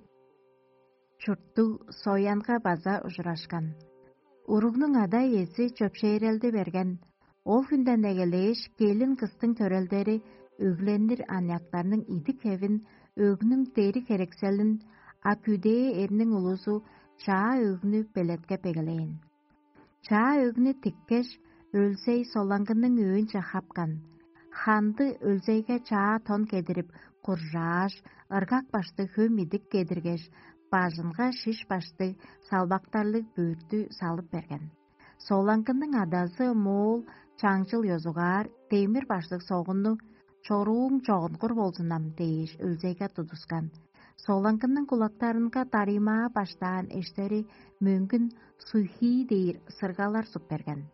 чұртту соянға база ұжырашқан. Урugның адай есі чөпшейрелді берген. Ол күнден егелеш келін қыстың төрелдері өглендір анияқтарының идік евін, өгінің тері керекселін, акүдее ерінің ұлызу чаа өгіні белетке пегелейін. Чаа өгіні тіккеш өлзей солаңғының өйін жақапқан. Ханды өлзейге чаа тон кедіріп, құржаш, ырғақ башты хөм идік кедіргеш, бажынға шиш башты салбақтарлық бөрті салып берген. Солаңғының адасы мол, чаңжыл йозуғар, темір баштық соғынны, чоруң чоғынғыр болсынам дейіш өлзейге тұдысқан. Солаңғының құлақтарынға Тарима баштаған ештері мөңгін сұхи дейір сырғалар сұп берген.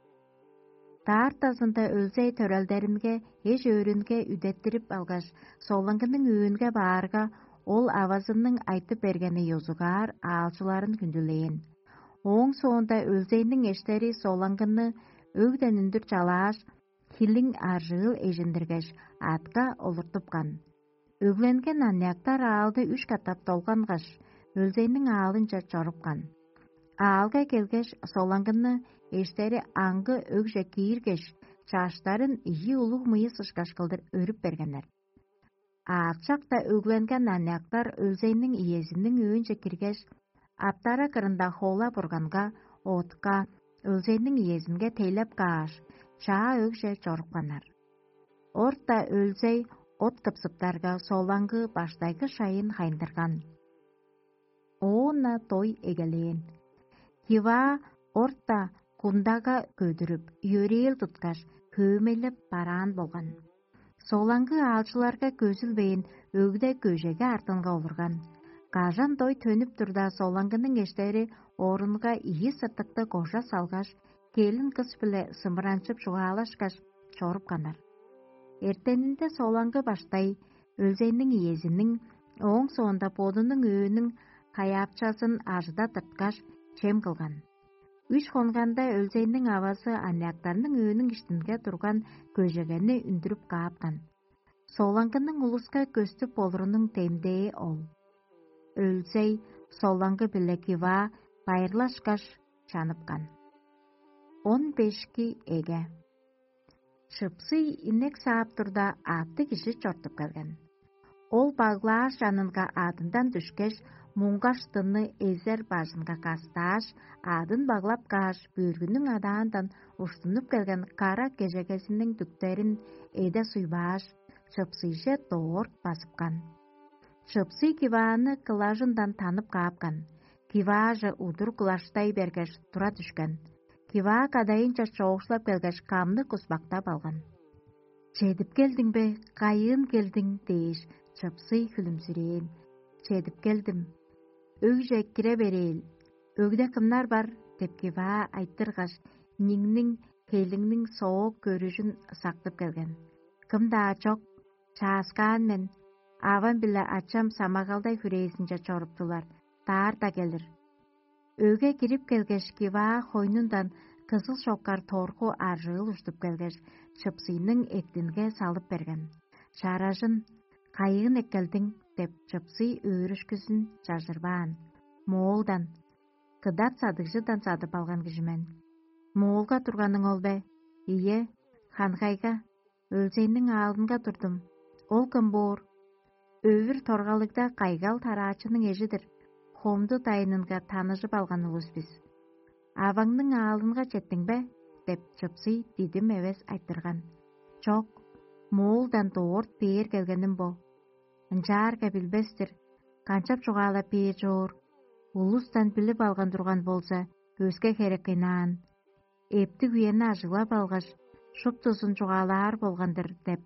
Тартасында өлзей төрелдерінге еш өрінге үдеттіріп алғаш, солаңғының өйінге барға ол авазының айтып бергені йозуғар алшыларын күнділейін. Оң соңында өлзейнің ештері солаңғыны өгденіндір чалаш, хилің аржығыл ежіндіргеш атқа олыртыпқан. Өгленген анияқтар алды үш катап толғанғаш, өлзейнің алынша чорыпқан. Алға келгеш солаңғыны ештері аңғы өгже кейіргеш, чаштарын ие ұлық мүйі сышқаш қылдыр өріп бергенер. Ақшақта өгленген анияқтар өлзейнің иезінің өйінше кіргеш, аптара кырында хола бұрғанға, отқа, өлзейнің иезінге тейлеп қаш, чаа өгже чорыпқанар. Орта өлзей от кыпсыптарға солаңғы баштайғы шайын хайындырған. Оона той егелейін. Кива орта кундаға көдіріп, үйерел тұткаш, көмеліп баран болған. Солаңғы алшыларға көзілбейін өгде көжеге артынға олырған. Қажан той төніп тұрда солаңғының ештері орынға ие сыртықты қожа салғаш, келін қыз біле сымыраншып шуғалашқаш чорып қанар. Ертенінде солаңғы баштай өлзейнің иезінің оң соңында подының өйінің қаяпчасын ажыда тырткаш чем қылған. Үш қонғанда өлзейнің авасы анияқтарының өйінің іштінге тұрған көжегені үндіріп қапқан. Солаңғының ұлысқа көстіп олырының темдейі ол. Өлзей солаңғы біле кива байырлашкаш чаныпкан. Он бешки эге. Шыпсый инек саап турда атты киши чортуп келген. Ол баглааш жанынга адындан түшкеш, муңгаш тынны эзер бажынга кастааш, адын баглап кааш, бүйіргінің адаандан уштунуп келген кара кежегесинин түктерин эде суйбааш, Шыпсыйже тоорт басыпкан. Шыпсый Кивааны кылажындан танып каапкан. Киваажы удур кылаштай бергеш тура түшкен. Киваа кадайынча чоушлап келгеш камны куспактап алган. Чедип келдиң бе, кайын келдиң дейиш, Шыпсый күлүмсүрейин. Чедип келдим. Өйже кире берейил. Өгде кымнар бар, деп Киваа айттыргаш, ниңнин келиңнин соок көрүшүн сактып келген. Кымда чок, чааскаан мен, аван биле ачам самагалдай хүрейсинче чоруптулар. Таар да келир. Өйге кирип келгеш Киваа хойнундан кызыл шоккар торку аржыыл уштуп келгеш, Шыпсыйнын эктинге салып берген. Шаражын, кайын эккелдиң, деп Шыпсый өөрүшкүсүн жажырбаан. Моолдан, кыдат садыкжыдан садып алган кишимен. Моолга турганың ол бе? Ие, ханхайга, өлсейнин алдынга турдум. Ол кым боор? Өвүр торгалыгда кайгал тараачынын эжидир. Хомду тайынынга танышып алган улус биз. Аваңнын алдынга четтиң бе? Деп Шыпсый дидим эвес айттырган. Чок, моолдан тоорт пээр келгеним бол. Жаарга билбестир, канчап чугаала пээр жоор. Улустан билип алган турган болса, өзге керек кыйнаан. Эпти күйени ажылап алгаш, шуптусун чугаалаар болгандыр, деп.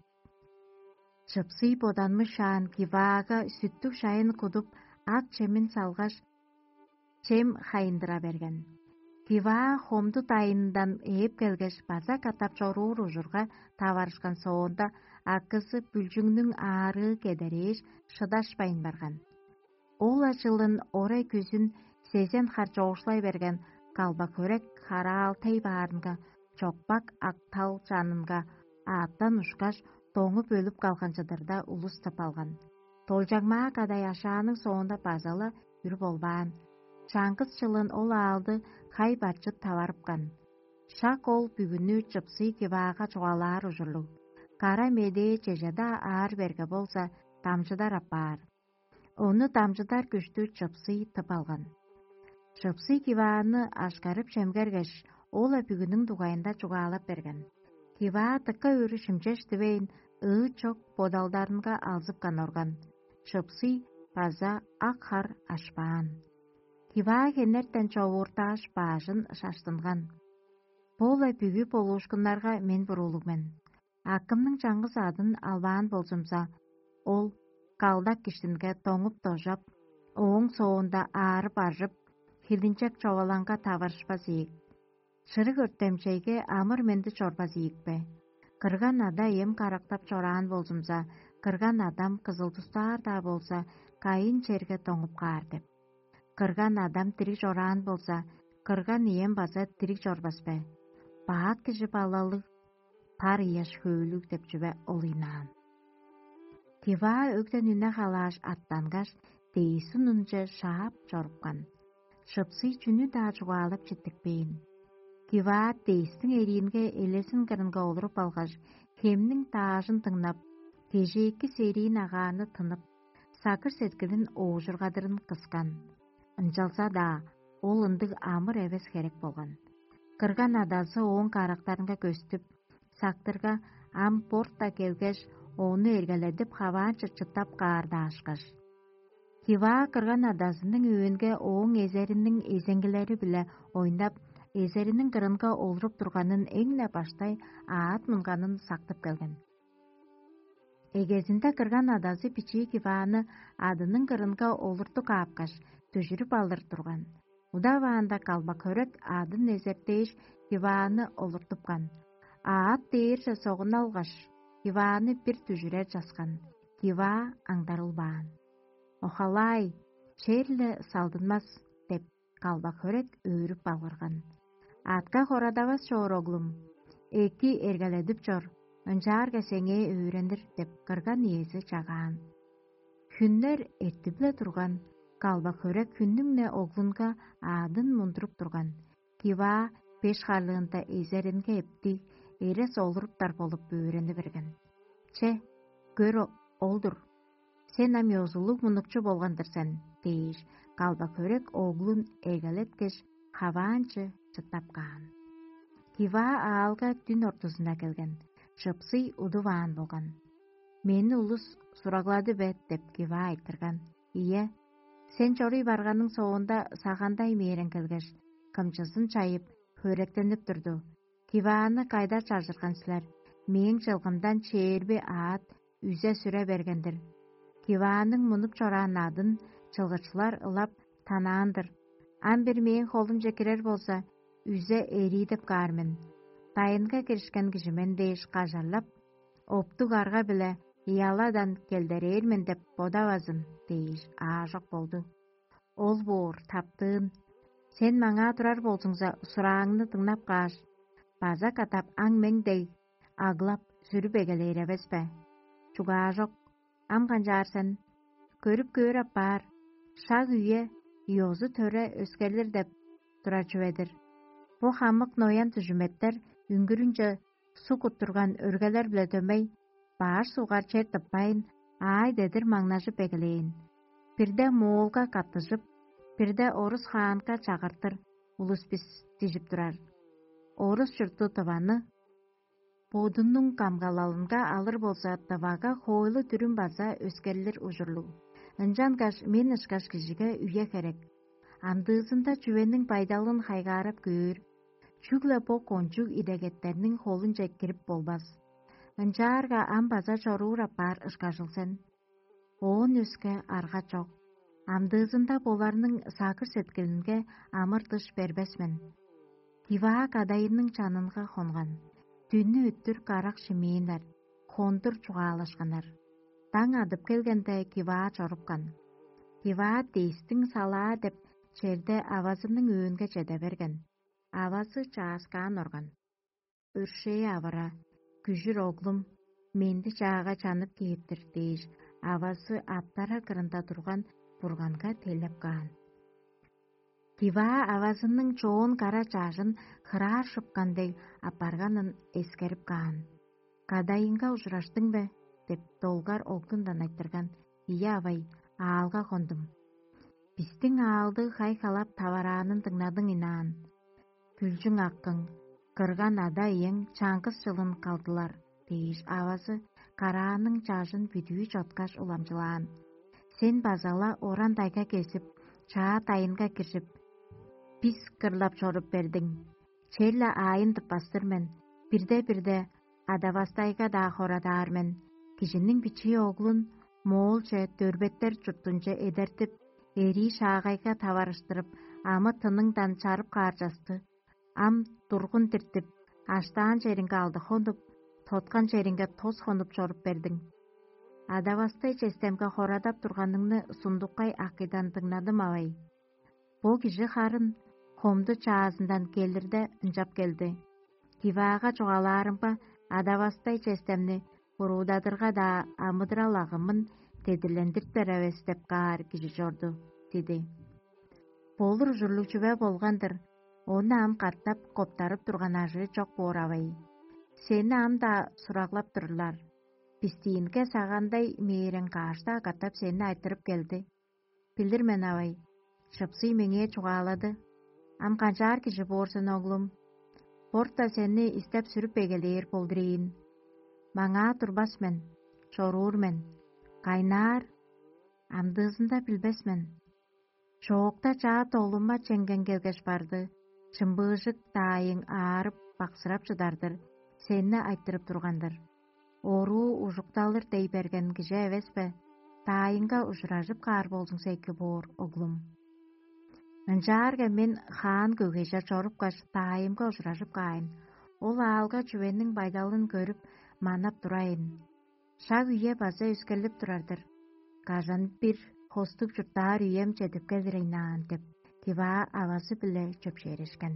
Шыпсый боданмыш шаан Киваага сүттүк шайын кудуп, ат чемин салгаш, чем хайындыра берген. Киваа хомду тайындан ээп келгеш, база катап чоруур ужурга табарышкан соонда акысы бүлжүңнүн ары кедереш шыдашпайын барган. Ол ачылын орай күзүн сезен харчоушлай берген калба көрек хараал тей баарынга, чокпак ак тал жанынга аттан ушкаш тоңуп өлүп калган жыдырда улус тапалган. Толжагмаа кадай ашаанын соонда базала үр болбаан. Чаңкыз чылын ол алды хай бачыт табарыпкан. Шак ол бүгүнү Шыпсый Киваага чугалаар ужурлу. Кара меде чежада аар берге болса, тамчыдар апаар. Оны тамчыдар күчтүү Шыпсый тапалган. Шыпсый Кивааны ашкарып чемгергеш, ол бүгүнүн дугайында чугаалап берген. Киваа тыкка өрү шимчештибейин ыы чок бодалдарынга алзыпкан орган. Шыпсый база ак хар ашпаан. Киваа кенерден чоууртааш баажын шаштынган. Пола бүгү болушкундарга мен бурулугмен. Акымның жаңгыз адын албаан болсумса, ол калдак киштинге тоңуп тожап, оң соонда аарып аржып, хилинчек чобаланга табарышпас ийик. Шырык өрттемчейге амыр менди чорбас ийикпе. Кырган ада ем карактап чораан болсумса, кырган адам кызыл тустаар да болса, кайын черге тоңуп каар деп. Кырган адам тирик жораан болса, кырган ием база тирик жорбаспе. Баат киши балалык пар ияш хөөлүк деп жүбе олыйнаан. Киваа өктен үне халааш аттангаш, дейсин унче шаап чорупкан. Шыпсый чүнү да чугаалап четтикпейин. Киваа дейстин эриинге элесин кырынга олуруп алгаш, хемнин таажын тыңнап, кежеки серийин агааны тынып, сакыр сеткилин оожургадырын кыскан. Ынчалса да, ол ындык амыр эвес керек болгон. Кырган адасы оң карактарынга көстүп, сактырга ам портта келгеш, ону эргеледип хабаан чырчыттап каарда ашкаш. Киваа кырган адасынын үйүнге оң эзеринин эзеңгилери биле ойнап, эзеринин кырынга олуруп турганын эңне баштай аат мынганын сактып келген. Эгезинде кырган адасы пичи Кивааны адынын кырынга олурту каапкаш, түжүрүп алыр турган. Удабаанда калба көрөк адын эзертейиш Кивааны олуртупкан. Аат дейирсе согун алгаш, Кивааны бир түжүрө жаскан. Киваа аңдарылбаан. Охалай, черле салдынмас, деп калба көрөк өөрүп алгырган. Атка хорадабас чоор оглум. Эки эргеледип чор, ынчаарга сеңе өөрендир, деп кырган иеси чагаан. Хүннер эртибле турган, Калба көрек күннүңне оглунга аадын мундуруп турган. Кива беш харлыгында эзеринге эпти, эрес олуруптар болуп бөөрөнө берген. Че, көр олдур. Сен ам йозулук мунукчу болгондурсен, дейиш. Калба көрек оглун эгелеткеш хаваанчы чыттапкаан. Кива аалга түн ортосунда келген. Шыпсый удуваан болгон. Мени улус сураглады бет деп Кива айтырган. Ие, сен чорый барганын соонда сагандай мээрен келгеш, кымчысын чайып, хөректенип турду. Кивааны кайда чажырган силер? Мээң чылгымдан чээрби аат үзе сүрө бергендир. Киваанын мунук чораан адын чылгычылар ылап танаандыр. Ан бир мээң холум жекерер болса, үзе эри деп каармын. Тайынга киришкен кишимен дейиш кажарлап, оптук арга биле Ияладан келдерермин деп бодабазым, дейиш аажок болду. Ол боор, таптыын. Сен маңа турар болсуңса сурааңны тыңнап кааш. База катап аң меңдей аглап сүрүп эгелейребеспе. Чугаажок, ам канжаарсен. Көрүп көөр аппаар. Шаг үйе, йозу төрө өскелер деп турачубедир. Бу хамык ноян түжүметтер үңгүрүнчө су куттурган өргелер биле дөмөй, бааш сугар чер таппайын, ай дедир маңнажып эгелейин. Бирде моолга каттышып, бирде орус хаанга чагыртыр, улус биз тижип турар. Орус журту табаны, бодуннуң камгалалынга алыр болса табага хойлу түрүн база өскеллер ужурлу. Ынжангаш мен ышкаш кишиге үйе керек. Андыызында чүвеннің пайдалын хайгарып көөр, чүгле по кончуг идегеттернин холун жеккирип болбас. Ынчаарга ам база чоруура пар ышкажылсен. Оон өске арга чок. Амдыызында боларның сакыр сеткилинге амыр тыш бербесмен. Кива кадайынның чанынга хонган. Түнү үттүр карак шимейнер, хондур чугаалашканар. Таң адып келгенде Кива чорупкан. Кива дейстің салаа деп черде авазының өөнге жеде берген. Авазы чааскаан орган. Өршей авара, күжүр оглум, менди чаага чанып кийиптир дейиш. Авазы аттара кырында турган бурганга телеп каан. Кива авазының чоон кара чаажын хыраар шыпкандай апарганын эскерип каан. Кадайынга ужураштың бе? Деп долгар огундан айттырган. Ия авай, аалга кондум. Биздин аалды хайхалап табараанын тыңнадың инаан. Күлжүң аккың, кырган ада ең чаңкыс жылын калдылар, дейиш авазы караанын чаажын бүдүү жоткаш уламжылаан. Сен базала орандайга кесип, чаа тайынга киршип, биз кырлап чоруп бердиң. Челла айын тыппастырмен, бирде-бирде адабастайга да хорадаармен. Кишинин бичи оглун моолче төрбеттер чуттунча эдертип, эри шаагайга табарыштырып, амы тыныңдан чарып кааржасты. Ам тургун тиртип, аштаан жеринге алды хонуп, тоткан жеринге тоз хонуп чоруп бердиң. Адабастай честемге хорадап турганыңны сундуккай акыйдан тыңнадым авай. Бу киши харын хомду чаазындан келирде ынжап келди. Киваага чугалаарымба адабастай честемни буруудадырга да амыдыралагымын тедилендирип беребиз деп каар киши жорду, диди. Болур журлучубе болгондур. Оны ам каттап коптарып турган ажы жок боорабай. Сени ам да сураглап турлар. Пистиинге сагандай мээрен каашта каттап сени айтырып келди. Билдирмен абай. Шыпсый меңе чугаалады. Ам канчаар киши боорсун оглум. Порта сени истеп сүрүп эгелээр болдурейин. Маңа турбасмен, чоруурмен. Кайнаар, амдыызында билбесмен. Чоокта чаа толума ченген келгеш барды. Чымбыжык таайың аарып баксырап чыдардыр. Сени айттырып тургандыр. Оруу ужукталыр дей берген киши эбеспе. Таайыңга ужуражып каар болсуң сейки боор оглум. Ынчаарга мен хаан көгеже чорупкаш таайымга ужуражып кайын. Ол аалга чүвенин байдалын көрүп манап турайын. Шаг үйе база өскелип турардыр. Кажан бир хостук журттаар үйем жетип келдирейнаан деп. Кива авазы биле чөпшеришкен.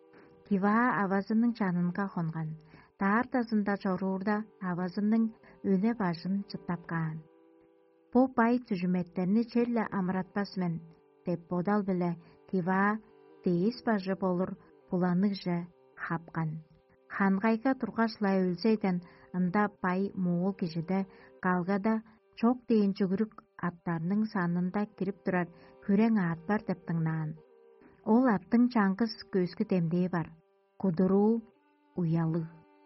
Кива авазынын чанынга конган. Таартасында чоруурда авазынын өне башын чыттапкаан. Бу бай түжүметтерни челле амыратпасмен. деп бодал біле, Тива дейіс бажы болыр бұланық жа хапқан. Ханғайға тұрғашлай өлзейден, ында бай моғол кежіде қалғада чоқ дейін жүгірік аттарының санында кіріп тұрар күрең ат бар дептіңнан. Ол аттың чаңғыз көзгі демдей бар. Кудыру уялы.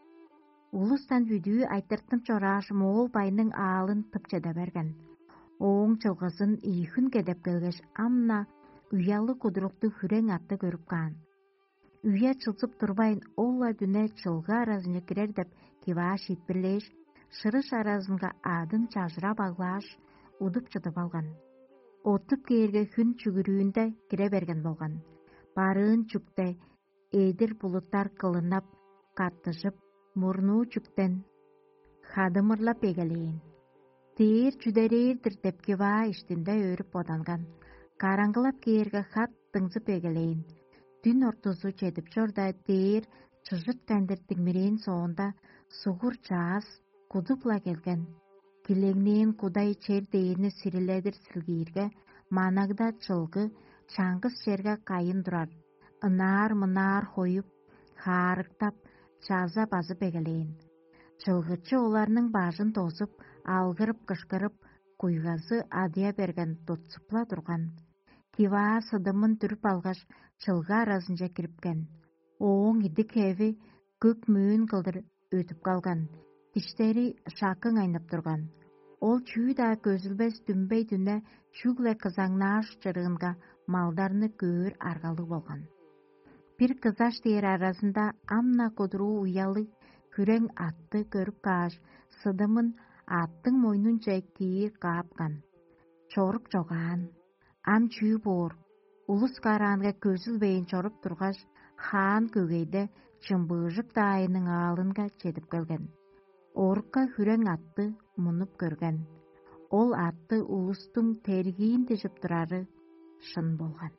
Улыстан бүдүү айтыртын чораш моғол байның аалын тыпчада берген. Оң чылғызын ийхін кедеп келгеш амна уялы кудыруқты хүрең атты көріп кан. Үйе чылсып тұрбайын олла дүне чылға аразыны кірер деп Тива шитпірлеш, шырыш аразынға адын чажыра бағлаш, удып чыдып алған. Отып кейерге күн чүгірүүнде кіре берген болған. Барын чүкте, эдір бұлыттар қылынап, қаттыжып, мұрну чүктен хадымырлап егелейін. Тейір жүдерейірдір деп Тива іштінде өріп оданған. Караңғылап кейерге хат тыңзып егелейін. Дүн ортызу чедіп жорда тейір чыжыт кәндірттің мирейін соғында суғыр жаас кудыпла келген. Килеңнен кудай чер дейіні сириледір сілгейірге, манагда чылғы чаңғыз жерге қайын дұрар. Ынар-мынар хойып, харықтап, жаза базып егелейін. Чылғычы оларның бажын тозып, алғырып кышқырып, куйғазы адия берген дотсыпла тұрған. Тива сыдымын түріп алғаш чылға аразынжа кіріпкен. Оң идік әві көк мүйін қылдыр өтіп қалған. Тіштері шақың айнып тұрған. Ол чүйда көзілбес дүмбей дүне шүгле қызаңнаш жырғынға малдарыны көр арғалы болған. Бір қызаш дейір арасында амна кудыру уялы күрең атты көріп қаш, сыдымын аттың мойнын жәйттейір қапқан. Чорық жоған, ам чүй бор, улыс қаранға көзілбейін чорып тұрғаш, хан көгейді чымбыжық дайының алынға жетіп келген. Орыққа хүрең атты мұнып көрген. Ол атты улыстың тергейін тежіп тұрары шын болған.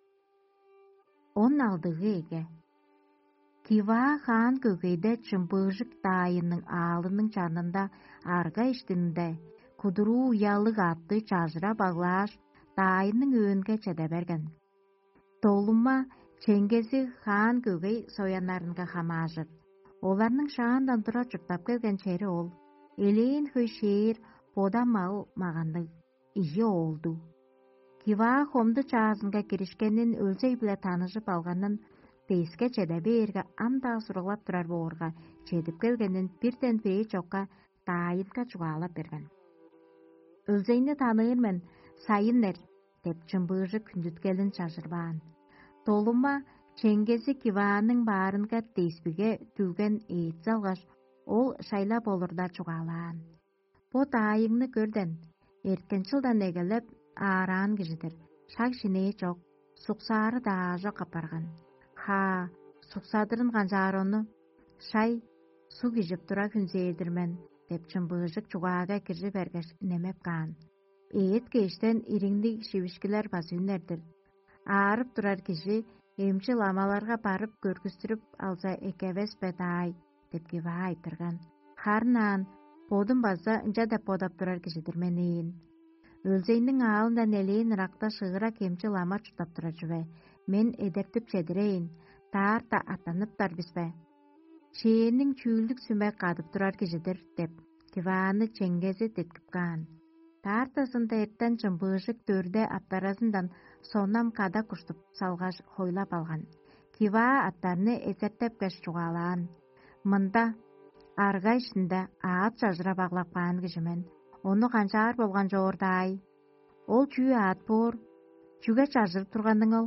Он алдығы еге. Тива хан көгейді чымбыжық дайының алының жанында арға іштінде кудыру уялық атты чажыра бағлаш дайының өңге чеде берген. Толыма ченгесі хан көгей соянарынға хамажыр. Оларның шағандан тұра жұптап келген чері ол. Елейін хөшер пода мал мағанды ие олду. Тива хомды чағызынға керішкенін өлзей біле танышып алғанын тейске чеде берге амда сұрғылап тұрар боғырға чедіп келгенін бірден бірей жоққа дайынға жұғалап берген. Өлзейні танығырмен сайыннер деп чымбыжы күндіткелін шашырбаған. Толыма ченгесі Тиваның барынға тейспіге түлген ейтс алғаш, ол шайла болырда чуғалан. По дайыңны көрден, ерткеншілдан егелеп аран кежідір. Шақ жіне жоқ, сұқсары дажа қапарған. Ха, сұқсадырын ғанжар оны, шай су кежіп тұра күнзейдірмен, деп чымбыжық чуғаға кіржі бергеш немеп қан. Ейт кештен иріңді шевішкілер базуынердір. Арып тұрар кежі, емші ламаларға барып көргістіріп алса екевес бәдай, деп Тива айтырған. Харнан, подын база үнжа да подап тұрар кежідірменейін. Өлзейнің алында нелейін рақта шығыра кемші лама чұтап тұрар жүве. Мен едертіп чедірейін, тар-та атаныптар бізбе. Шейінің чүйлік сүмбе қадып тұрар кежідір, деп Тиваны ченгезі теткіп қан. Тартасында еттен чымбыжық төрде аттаразындан сонам қада күштіп салғаш хойлап алған. Тива аттарыны есеттеп кәш чуғалан. Мында арға ішінде ат жажыра бағлап қаған кежімен. Оны қаншар болған жордай. Ол чүй ат бор, чүйге жажырып тұрғандың ол.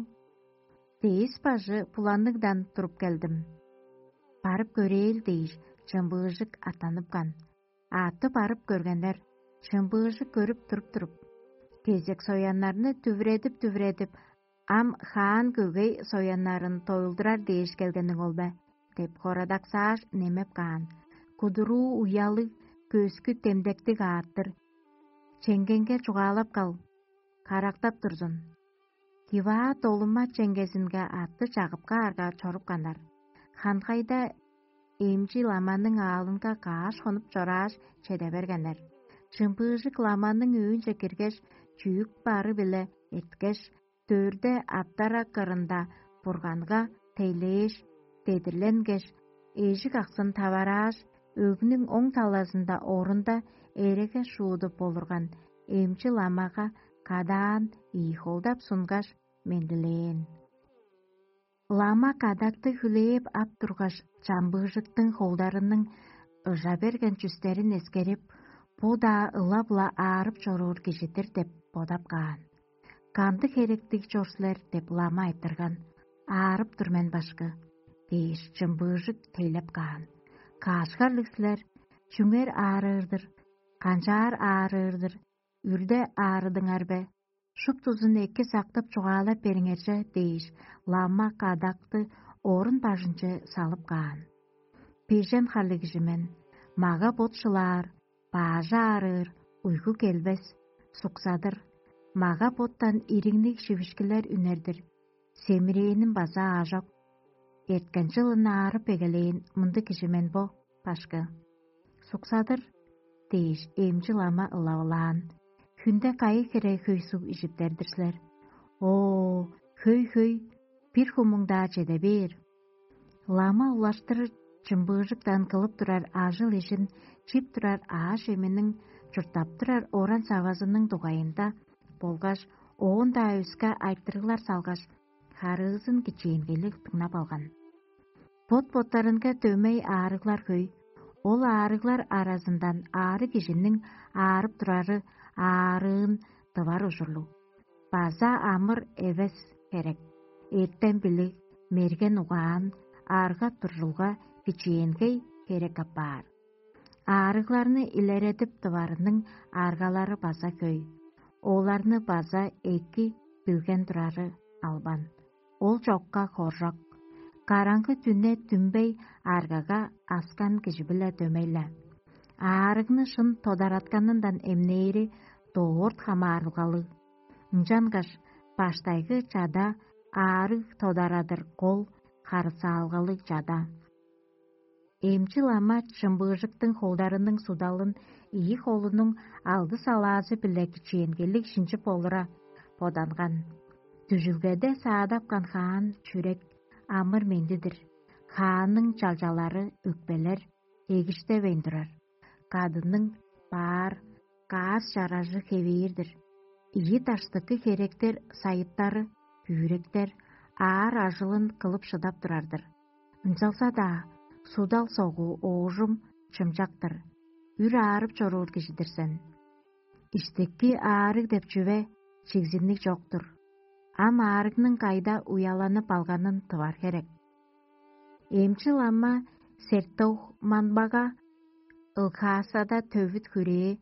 Дейіс бажы пуландыңдан тұрып келдім. Барып көрел дейіш, чымбыжық аттанып қан. Атты барып көргендер. Чымбыжы көріп тұрып-тұрып. Кезек соянларыны түвредіп-түвредіп, ам хан көгей соянларын тойылдырар дейіш келгенің ол бә, деп қорадақсаш немеп қан. Кудыру уялы көзкі темдектік аттыр. Ченгенге чуғалап қал, қарақтап тұрзын. Тива толыма ченгезінге атты жағыпқа арға чорып қандар. Ханқайда емчі ламаның алынға қаш қонып чораш чеде бергендер. Чымпыжық ламаның өйін жекергеш, чүйік бары біле еткеш, Төрде аттара кырында бурганга тейлеш, тедирленгеш, эжик аксын табараш, өгнүң оң таласында орында эреге шууду болурган эмчи ламага кадаан ийхолдап сунгаш мендилен. Лама кадакты хүлээп ап тургаш Чамбыжыктын холдарынын ыжа берген чүстерин эскерип, бу да ыла-була аарып чоруур кишитир деп бодап каан. Канды керектик чорсулер деп Лама айтырган. Аарып турмен башкы, дейиш Чамбыжык тейлеп каан. Каашкарлык чүңер аарырдыр, канчаар аарырдыр, үрде аарыдыңар бе? Шуп тузун эки сактап чугаалап бериңерче, дейиш Лама кадакты орун башынчы салып каан. Пежем халыгжымен, мага ботшылар, бажы аарыр, уйку келбес, суксадыр, мага боттан ириңник шибишкилер үнердир, семирейинин база аажок. Эрткен жылын аарып эгелейин мынды кишимен бо, башкы. Суксадыр, дейиш эмчи Лама ылабылаан. Хүнде кайы кере хөйсук ижиптердирсилер. О, хөй-хөй, бир хумуңда жеде бер. Лама улаштырыр Чамбыжыктан кылып турар ажыл ишин чип турар ааш эминин журтап турар оран сабазынын дугайында болгаш оон да өскө айттыргылар салгаш харыызын кичээнгелик тыңнап алган. Бот-боттарынга төмөй аарыглар көй. Ол аарыглар арасындан ары кишинин аарып турары аарыын тыбар ужурлу. База амыр эвес керек. Эртен билик мерген угаан арга туржулга кичээнгей керек апаар. Аарыгларны илеретип тыбарынын аргалары база көй. Оларны база эки билген турары албан. Ол жокка хоржок. Караңгы түнне түнбей аргага аскан киши биле дөмейле. Аарыгны шын тодаратканындан эмнейри тоорт хамаарылгалы. Нжангаш баштайгы чада аарыг тодарадыр кол харыса алгалы жада. Эмчи Лама Чамбыжыктын холдарынын судалын ии холунун алды салаазы биле кичээнгелик шинчип болура боданган. Түжүлгеде саадапкан хаан чүрек амыр мендидир. Хаанның чалжалары өкпелер эгиштебейн турар. Кадынның баар каас жаражы хебейирдир. Ии таштыкы херектер сайыттары, бүйректер аар ажылын кылып шыдап турардыр. Ынчалса да судал согу оожум чымжактыр. Үр аарып чоруур кишидирсен. Иштекки аарык деп чүбе чигзинник жоктур. Ам аарыгнын кайда уяланып алганын тыбар керек. Эмчи Лама сертоух манбага ылхаасада төвүт хүрээ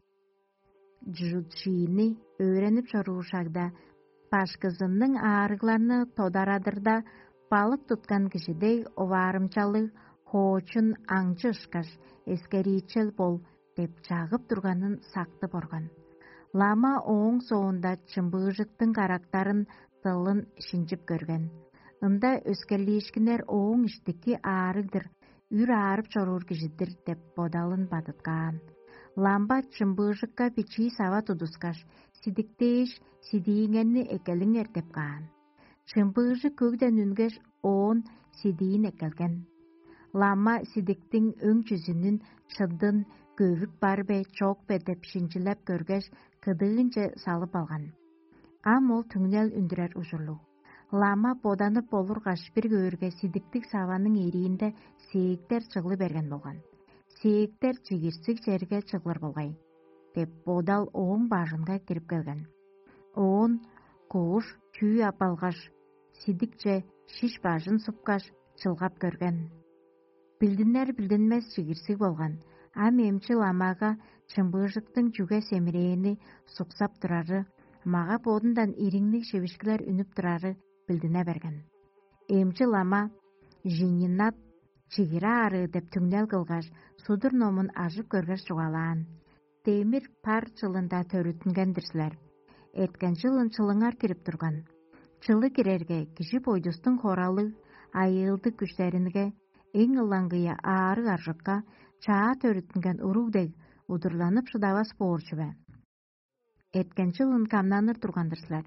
жучини өйрөнүп чоруушагда башкызынның аарыгларны тодарадырда балык туткан кишидей оваарымчалык хоочун аңчы ышкаш эскерийчел бол деп чагып турганын сакты боргон. Лама оң соонда Чамбыжыктын карактарын тылын шинжип көргөн. Ында өскерлиишкинер оң иштики аарыгдыр, үр аарып чоруур кишидир деп бодалын батыткаан. Ламба Чамбыжыкка пичи саба тудускаш, сидиктейиш сидииңенни экелиңер деп каан. Чамбыжык көкден үнгеш оон сидиин экелген. Лама сидиктин өң жүзүнүн шыддын көвүк бар бе, чок бе деп шинчилеп көргөш кыдыынче салып алган. Ам ол түңнел үндүрер ужурлу. Лама боданып болургаш бир көөргө сидиктик сабанын эриинде сээктер чыгылы берген болгон. Сээктер чигирсик жерге чыгылыр болгай, деп бодал оң бажынга кирип келген. Оон кууш күү апалгаш, сидикче шиш бажын супкаш чылгап көрген. Билдинер билдинмес чигирсик болгон. Ам эмчи Ламага Чамбыжыктын жүгө семирэни суксап турары, мага бодундан ириңник шебишкилер үнүп турары билдине берген. Эмчи Лама жининат чигира ары деп түңнел кылгаш, судур номун ажып көргөш чугалаан. Темир пар чылында төрүтүнгендирсилер. Эткен жылын чылыңар кирип турган. Чылы кирерге киши бойдустун хоралы, айылды күчтеринге, эң ылаңгыя ары аржыкка, чаа төрүтүнген уругдег удурланып шыдабас боорчубе. Эткен жылын камнаныр тургандырсылар.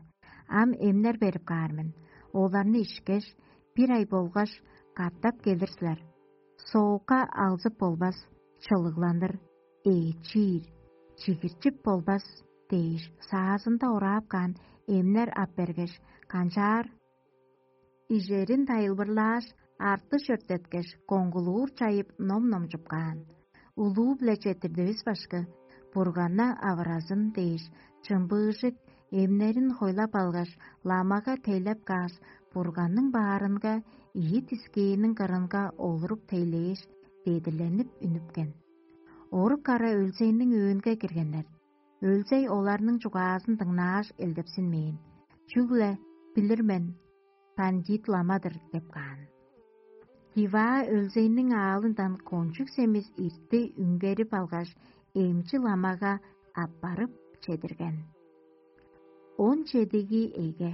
Ам эмнер беріп қармын. Оларны ішкеш, bir ay болғаш, қаттап келдірсілер. Соуқа алзып болбас, чылығландыр, ей чир, чигірчіп болбас, дейш, сағасында орап қан, эмнер апбергеш, қанчар. Ижерін тайылбырлаш, арты шөрттеткеш, коңғылуыр чайып ном-ном жұпқан. Улуу біле четірдіс башқы, бұрғанна авыразын дейш, чымбыжық, эмнерін хойлап алғаш, ламаға тейлеп қаш, бұрғанның бағарынға, ие тискейінің қырынға олырып тейлеш, деділеніп үніпкен. Оры қара өлсейінің өңге кіргендер. Өлсей оларның жұғасын тыңнаш елдепсінмейін. Чүглі, білірмен, пандит ламадыр деп қан. Хива өлсейінің алындан кончук семіз иртті үңгеріп алғаш, емчі ламаға аппарып чедірген. Он чедігі еге.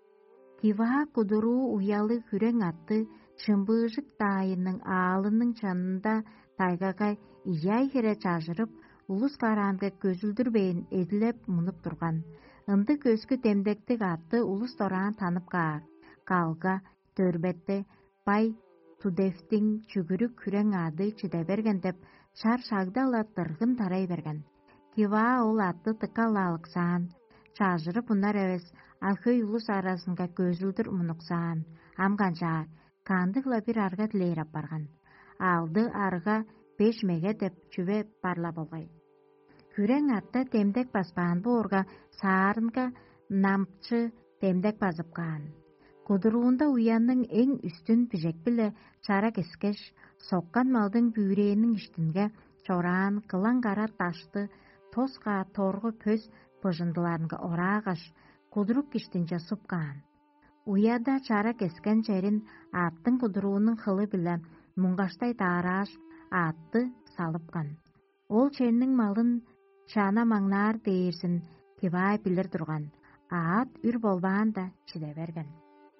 Хива кудуру уялы хүрен атты, чымбыжық тайының алының чанында тайғаға ияй хере чажырып, улус қаранғы көзілдірбейін еділеп мұнып тұрған. Үнді көзгі темдектік атты улус торан танып қар. Қалға, төрбетті, бай Тудефтің чүгірі күрен ады чыда берген деп, шар шагдала тырғын тарай берген. Хива ол атты тықала алықсан, чажырып ұнар әвес, алқы улус арасынға көзілдір мұнықсан. Амғанжар, қандықла бір арға тілейрап барған. Алды арға беш меге деп чүве парла болғай. Күрен атта темдек баспаған бұл орға саарынға нампчы темдек басып қан. Кудыруында уянның ең үстін пижек білі чара кескеш, соққан малдың бүйрейінің іштінге чоран қылан қара ташты, тосқа торғы пөз пыжындыларынға орағаш, кудырук іштінже сұпқан. Уяда чара кескен жерін аттың кудыруының қылы білі мұңғаштай тараш атты салыпқан. Ол черінің малын чана маңнар дейірсін Хива білір тұрған. Ат үр болбаған да чиде берген.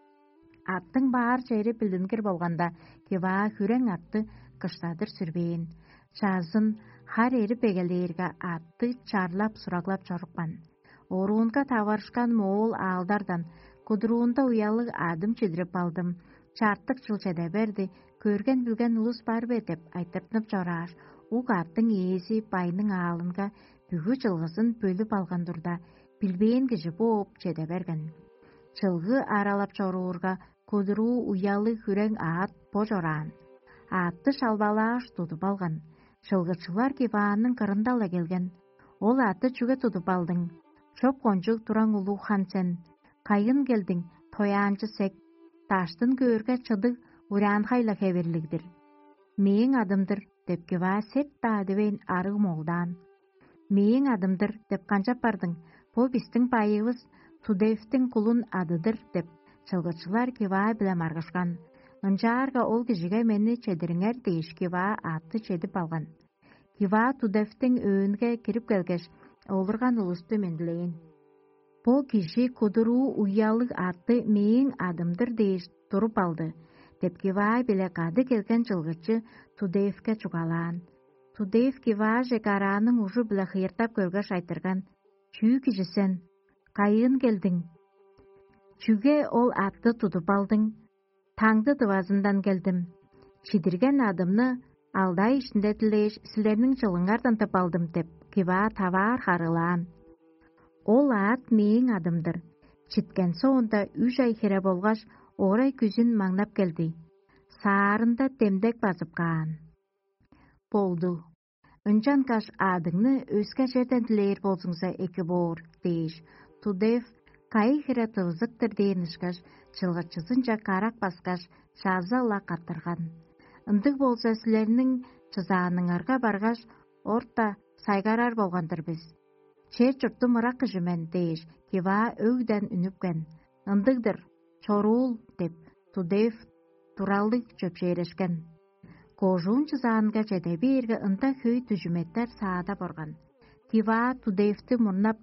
Аттың бар жері білдінгір болғанда Хива хүрен атты қыштадыр сүрбейін. Жазын хар ері бегелерге атты чарлап сұрағлап жорықпан. Оруынға таварышқан моол алдардан кудыруында уялы адым чедіріп алдым. Чарттық жылчеде берді, көрген білген ұлыс бар бе деп айтыртынып жораш. Уг аттың езі байның алынға бүгі жылғысын бөліп алған дұрда, білбейін кежі боп чеде берген. Жылғы аралап жоруырға кудыру уялы хүрен ат по жоран. Атты шалбалаш тұтып алған. Жылғычылар Хиваның қырындала келген. Ол атты чүге тұтып алдың. Чоп қонжық тұран ұлу хансен. Қайын келдің, тоянчы сек. Таштын көрге чыдық уран хайла хеверлігдір. Мейін адымдыр деп Хива сет тадывен арғы молдан. Мейін адымдыр деп қанчап бардың. По бістің пайығыз Тудефтің құлын адыдыр деп. Чылғычылар Хива біле марғышқан. Үнжарға ол кежіге мені чедіріңер дейш Хива атты чедіп алған. Хива Тудефтің өңге кіріп келгеш, олырған ұлысты менділейін. Бұл кеші кудыру уялық атты мейін адымдыр дейш тұрып алды. Деп Хива біле қады келген чылғычы Тудефке чуғалан. Тудеф Хива жекараның ұжы біле қиыртап көргеш айтырған. Чүй кешісен, қайын келдің. Чүге ол атты тұтып алдың. Таңды дывазындан келдім. Чидірген адымны алдай ішінде тілеш сілерінің жылыңардан тып алдым деп Хива тавар қарылан. Ол ат мейін адымдыр. Читкен соғында үш ай хере болғаш орай күзін маңнап келді. Саарында темдек басып қаған. Болды. Үнжан қаш адыңны өске жерден тілер болсыңса екі бор, дейш. Тудеф кайы хере тығызықтыр дейінішкаш, чылғычысынша қарақ басқаш, жазала қаттырған. Үндік болса сілерінің чызаныңарға барғаш, орта сайғарар болғандыр біз. Чер жұртты мұрақ жүмен, дейш. Хива өйден үніпкен. Үндікдір, чорул, деп, Тудеф туралдық чөпшерешкен. Кожуын чызанға жеде бергі ынта көй түжіметтер саада борған. Хива Тудефті мұрнап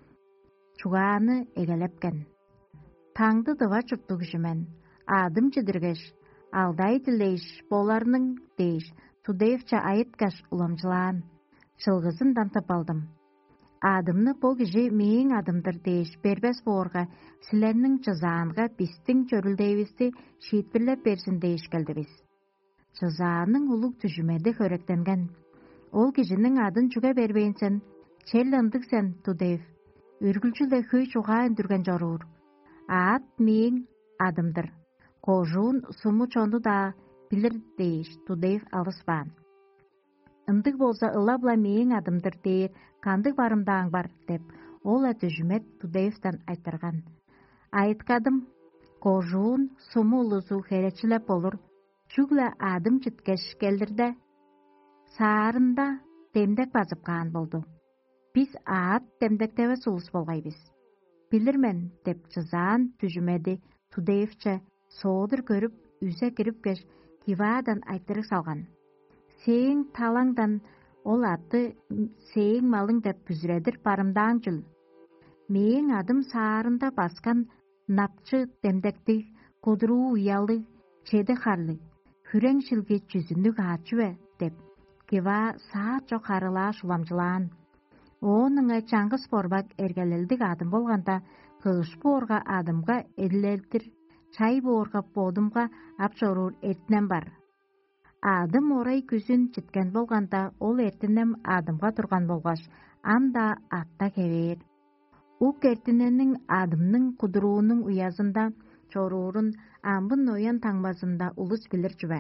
чуғаны егелепкен. Таңды дыва чұрттық жүмен. Адым чедіргеш, алдай тілейш боларының дейш. Тудефча айыткаш ұламжылан. Чылғызын дантып алдым. Adımны bu kişi meğin adımdır deyiş berbes borga, silerinin cızağınға bizдің çörüldeyvisi şiitbirlep bersin deyiş geldi biz. Cızağının uluk tüjümedi hörektengen. Ol kişinin adın çüge berbeyinsen, çellandık sen tudev. Ürgülçülde hüy çuğa öndürgen jorur. Ad meğin adımdır. Kojuğun sumu çondu da bilir deyiş tudev alısban. Ындык болса ылабла мейин адымдыр дейір, кандык барымдаң бар, деп, ол әті жүмет Тудеевтан айтырған. Айткадым, кожуун суму улузу херечілеп olur, чүглі адым чіткеш келдірді. Саарында темдек базып қаан болду. Біз аат темдектеве сулус болғай біз. Билирмен, деп чызаан түжімеді Тудеевче соодыр көріп, үзе кіріп кеш, кивадан айтырық салған. Сең талаңдан ол аты сең малың деп бүзіредір барымдаң жүл. Мейін адым саарында басқан напчы демдекті кудыру уялы чеді қарлы. Хүрен шілге жүзіндік ачуе деп. Кева саат жоқ арыла шуламжылан. Оныңа чаңғыс борбак әргелелдік адым болғанда қылыш борға адымға әділелдір, чай борға бодымға апчорур етінен бар. Адым орай күзін чіткен болғанда, ол әртінем адымға тұрған болғаш, анда атта кевер. Ук әртіненің адымның құдыруының уязында, чорурын амбын оян таңбазында улыс білір жүбе.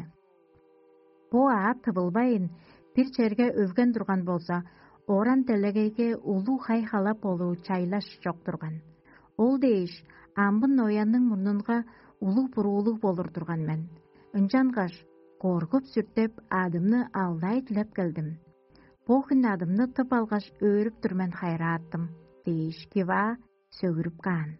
По ат тыбылбайын, бір черге өвген тұрған болса, оран телегейге улу хай халап олу чайлаш жоқ тұрған. Ол дейіш, амбын оянның мұрнынға улу бұрулық болыр тұрған мен. Үнжанғаш, Коргуп сүртеп, адымны алдай тілеп келдім. Бохын адымны тып алғаш өріп түрмен хайра аттым. Дейіш кева сөгіріп қан.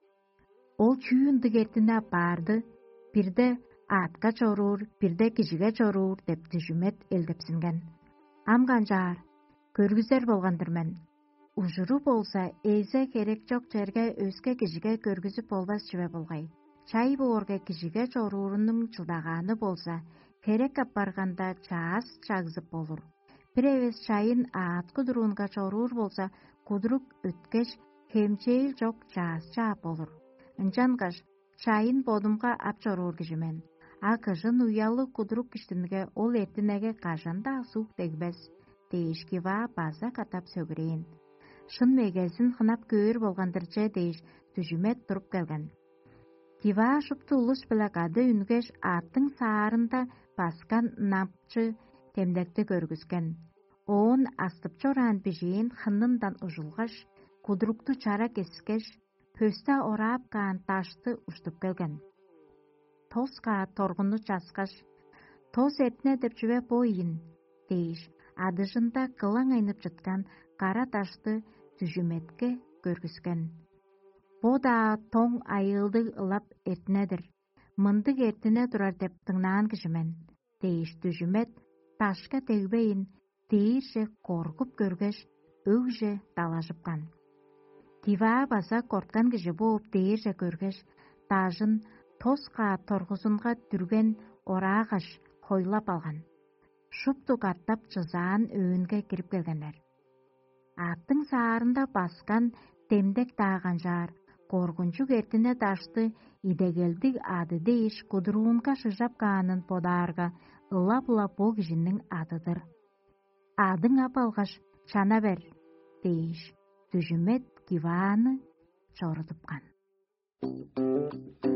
Ол чүйінді кертіне барды, бірде атқа чорур, бірде кижіге чорур деп түжімет елдепсінген. Амған жар, көргізер болғандыр мен. Ужыру болса, эйзе керек жоқ жерге өзге кижіге көргізіп болбас жүбе болғай. Чай боорға кижіге чорурының чылдағаны болса, керек апарғанда чаас чагзып болур. Бір эвес чайын аат кудуруунга чорур болса, кудурук өткеш хемчейил жок чаас чаап болур. Инжангаш чайын бодумга ап чорур кижимен. А кыжын уялы кудурук киштинге ол эртинеге кажанда сук тегбес. Дейиш кива база катап сөгірейін. Шын мегезин хынап көөр болгандырчы дейиш түжүмет туруп келген. Кива шыпты улус білакады үнгеш аттың саарында басқан напчы темдекті көргізген. Оон астып чоран бежейін хыннындан ұжылғаш, кудрукту чара кескеш, пөсті орап каан ташты ұштып келген. Тосқа торғыны жасқаш, тос етіне деп жүве бойын, дейіш, адыжында қылаң айнып жатқан қара ташты түжіметке көргізген. Бода тоң айылды ылап етінедір. Мындық етіне тұрар деп тыңнан кішімен. Дейіш түжімет ташқа тегбейін, дейірше қорқып көргеш, өкже талажыпқан. Тива баса қорткан кіші болып дейірше көргеш, тажын тосқа торғызынға түрген орағаш хойлап алған. Шуптук аттап чызаан өөнге кіріп келгендер. Аттың саарында басқан темдек таған жар, коргунчук эртине ташты идегелдик ады дейиш кудуруунга шыжап каанын подарга ылап-ылап бо кишинин адыдыр. Адың ап алгаш чана бер, дейиш түжүмет кивааны чорутупкан.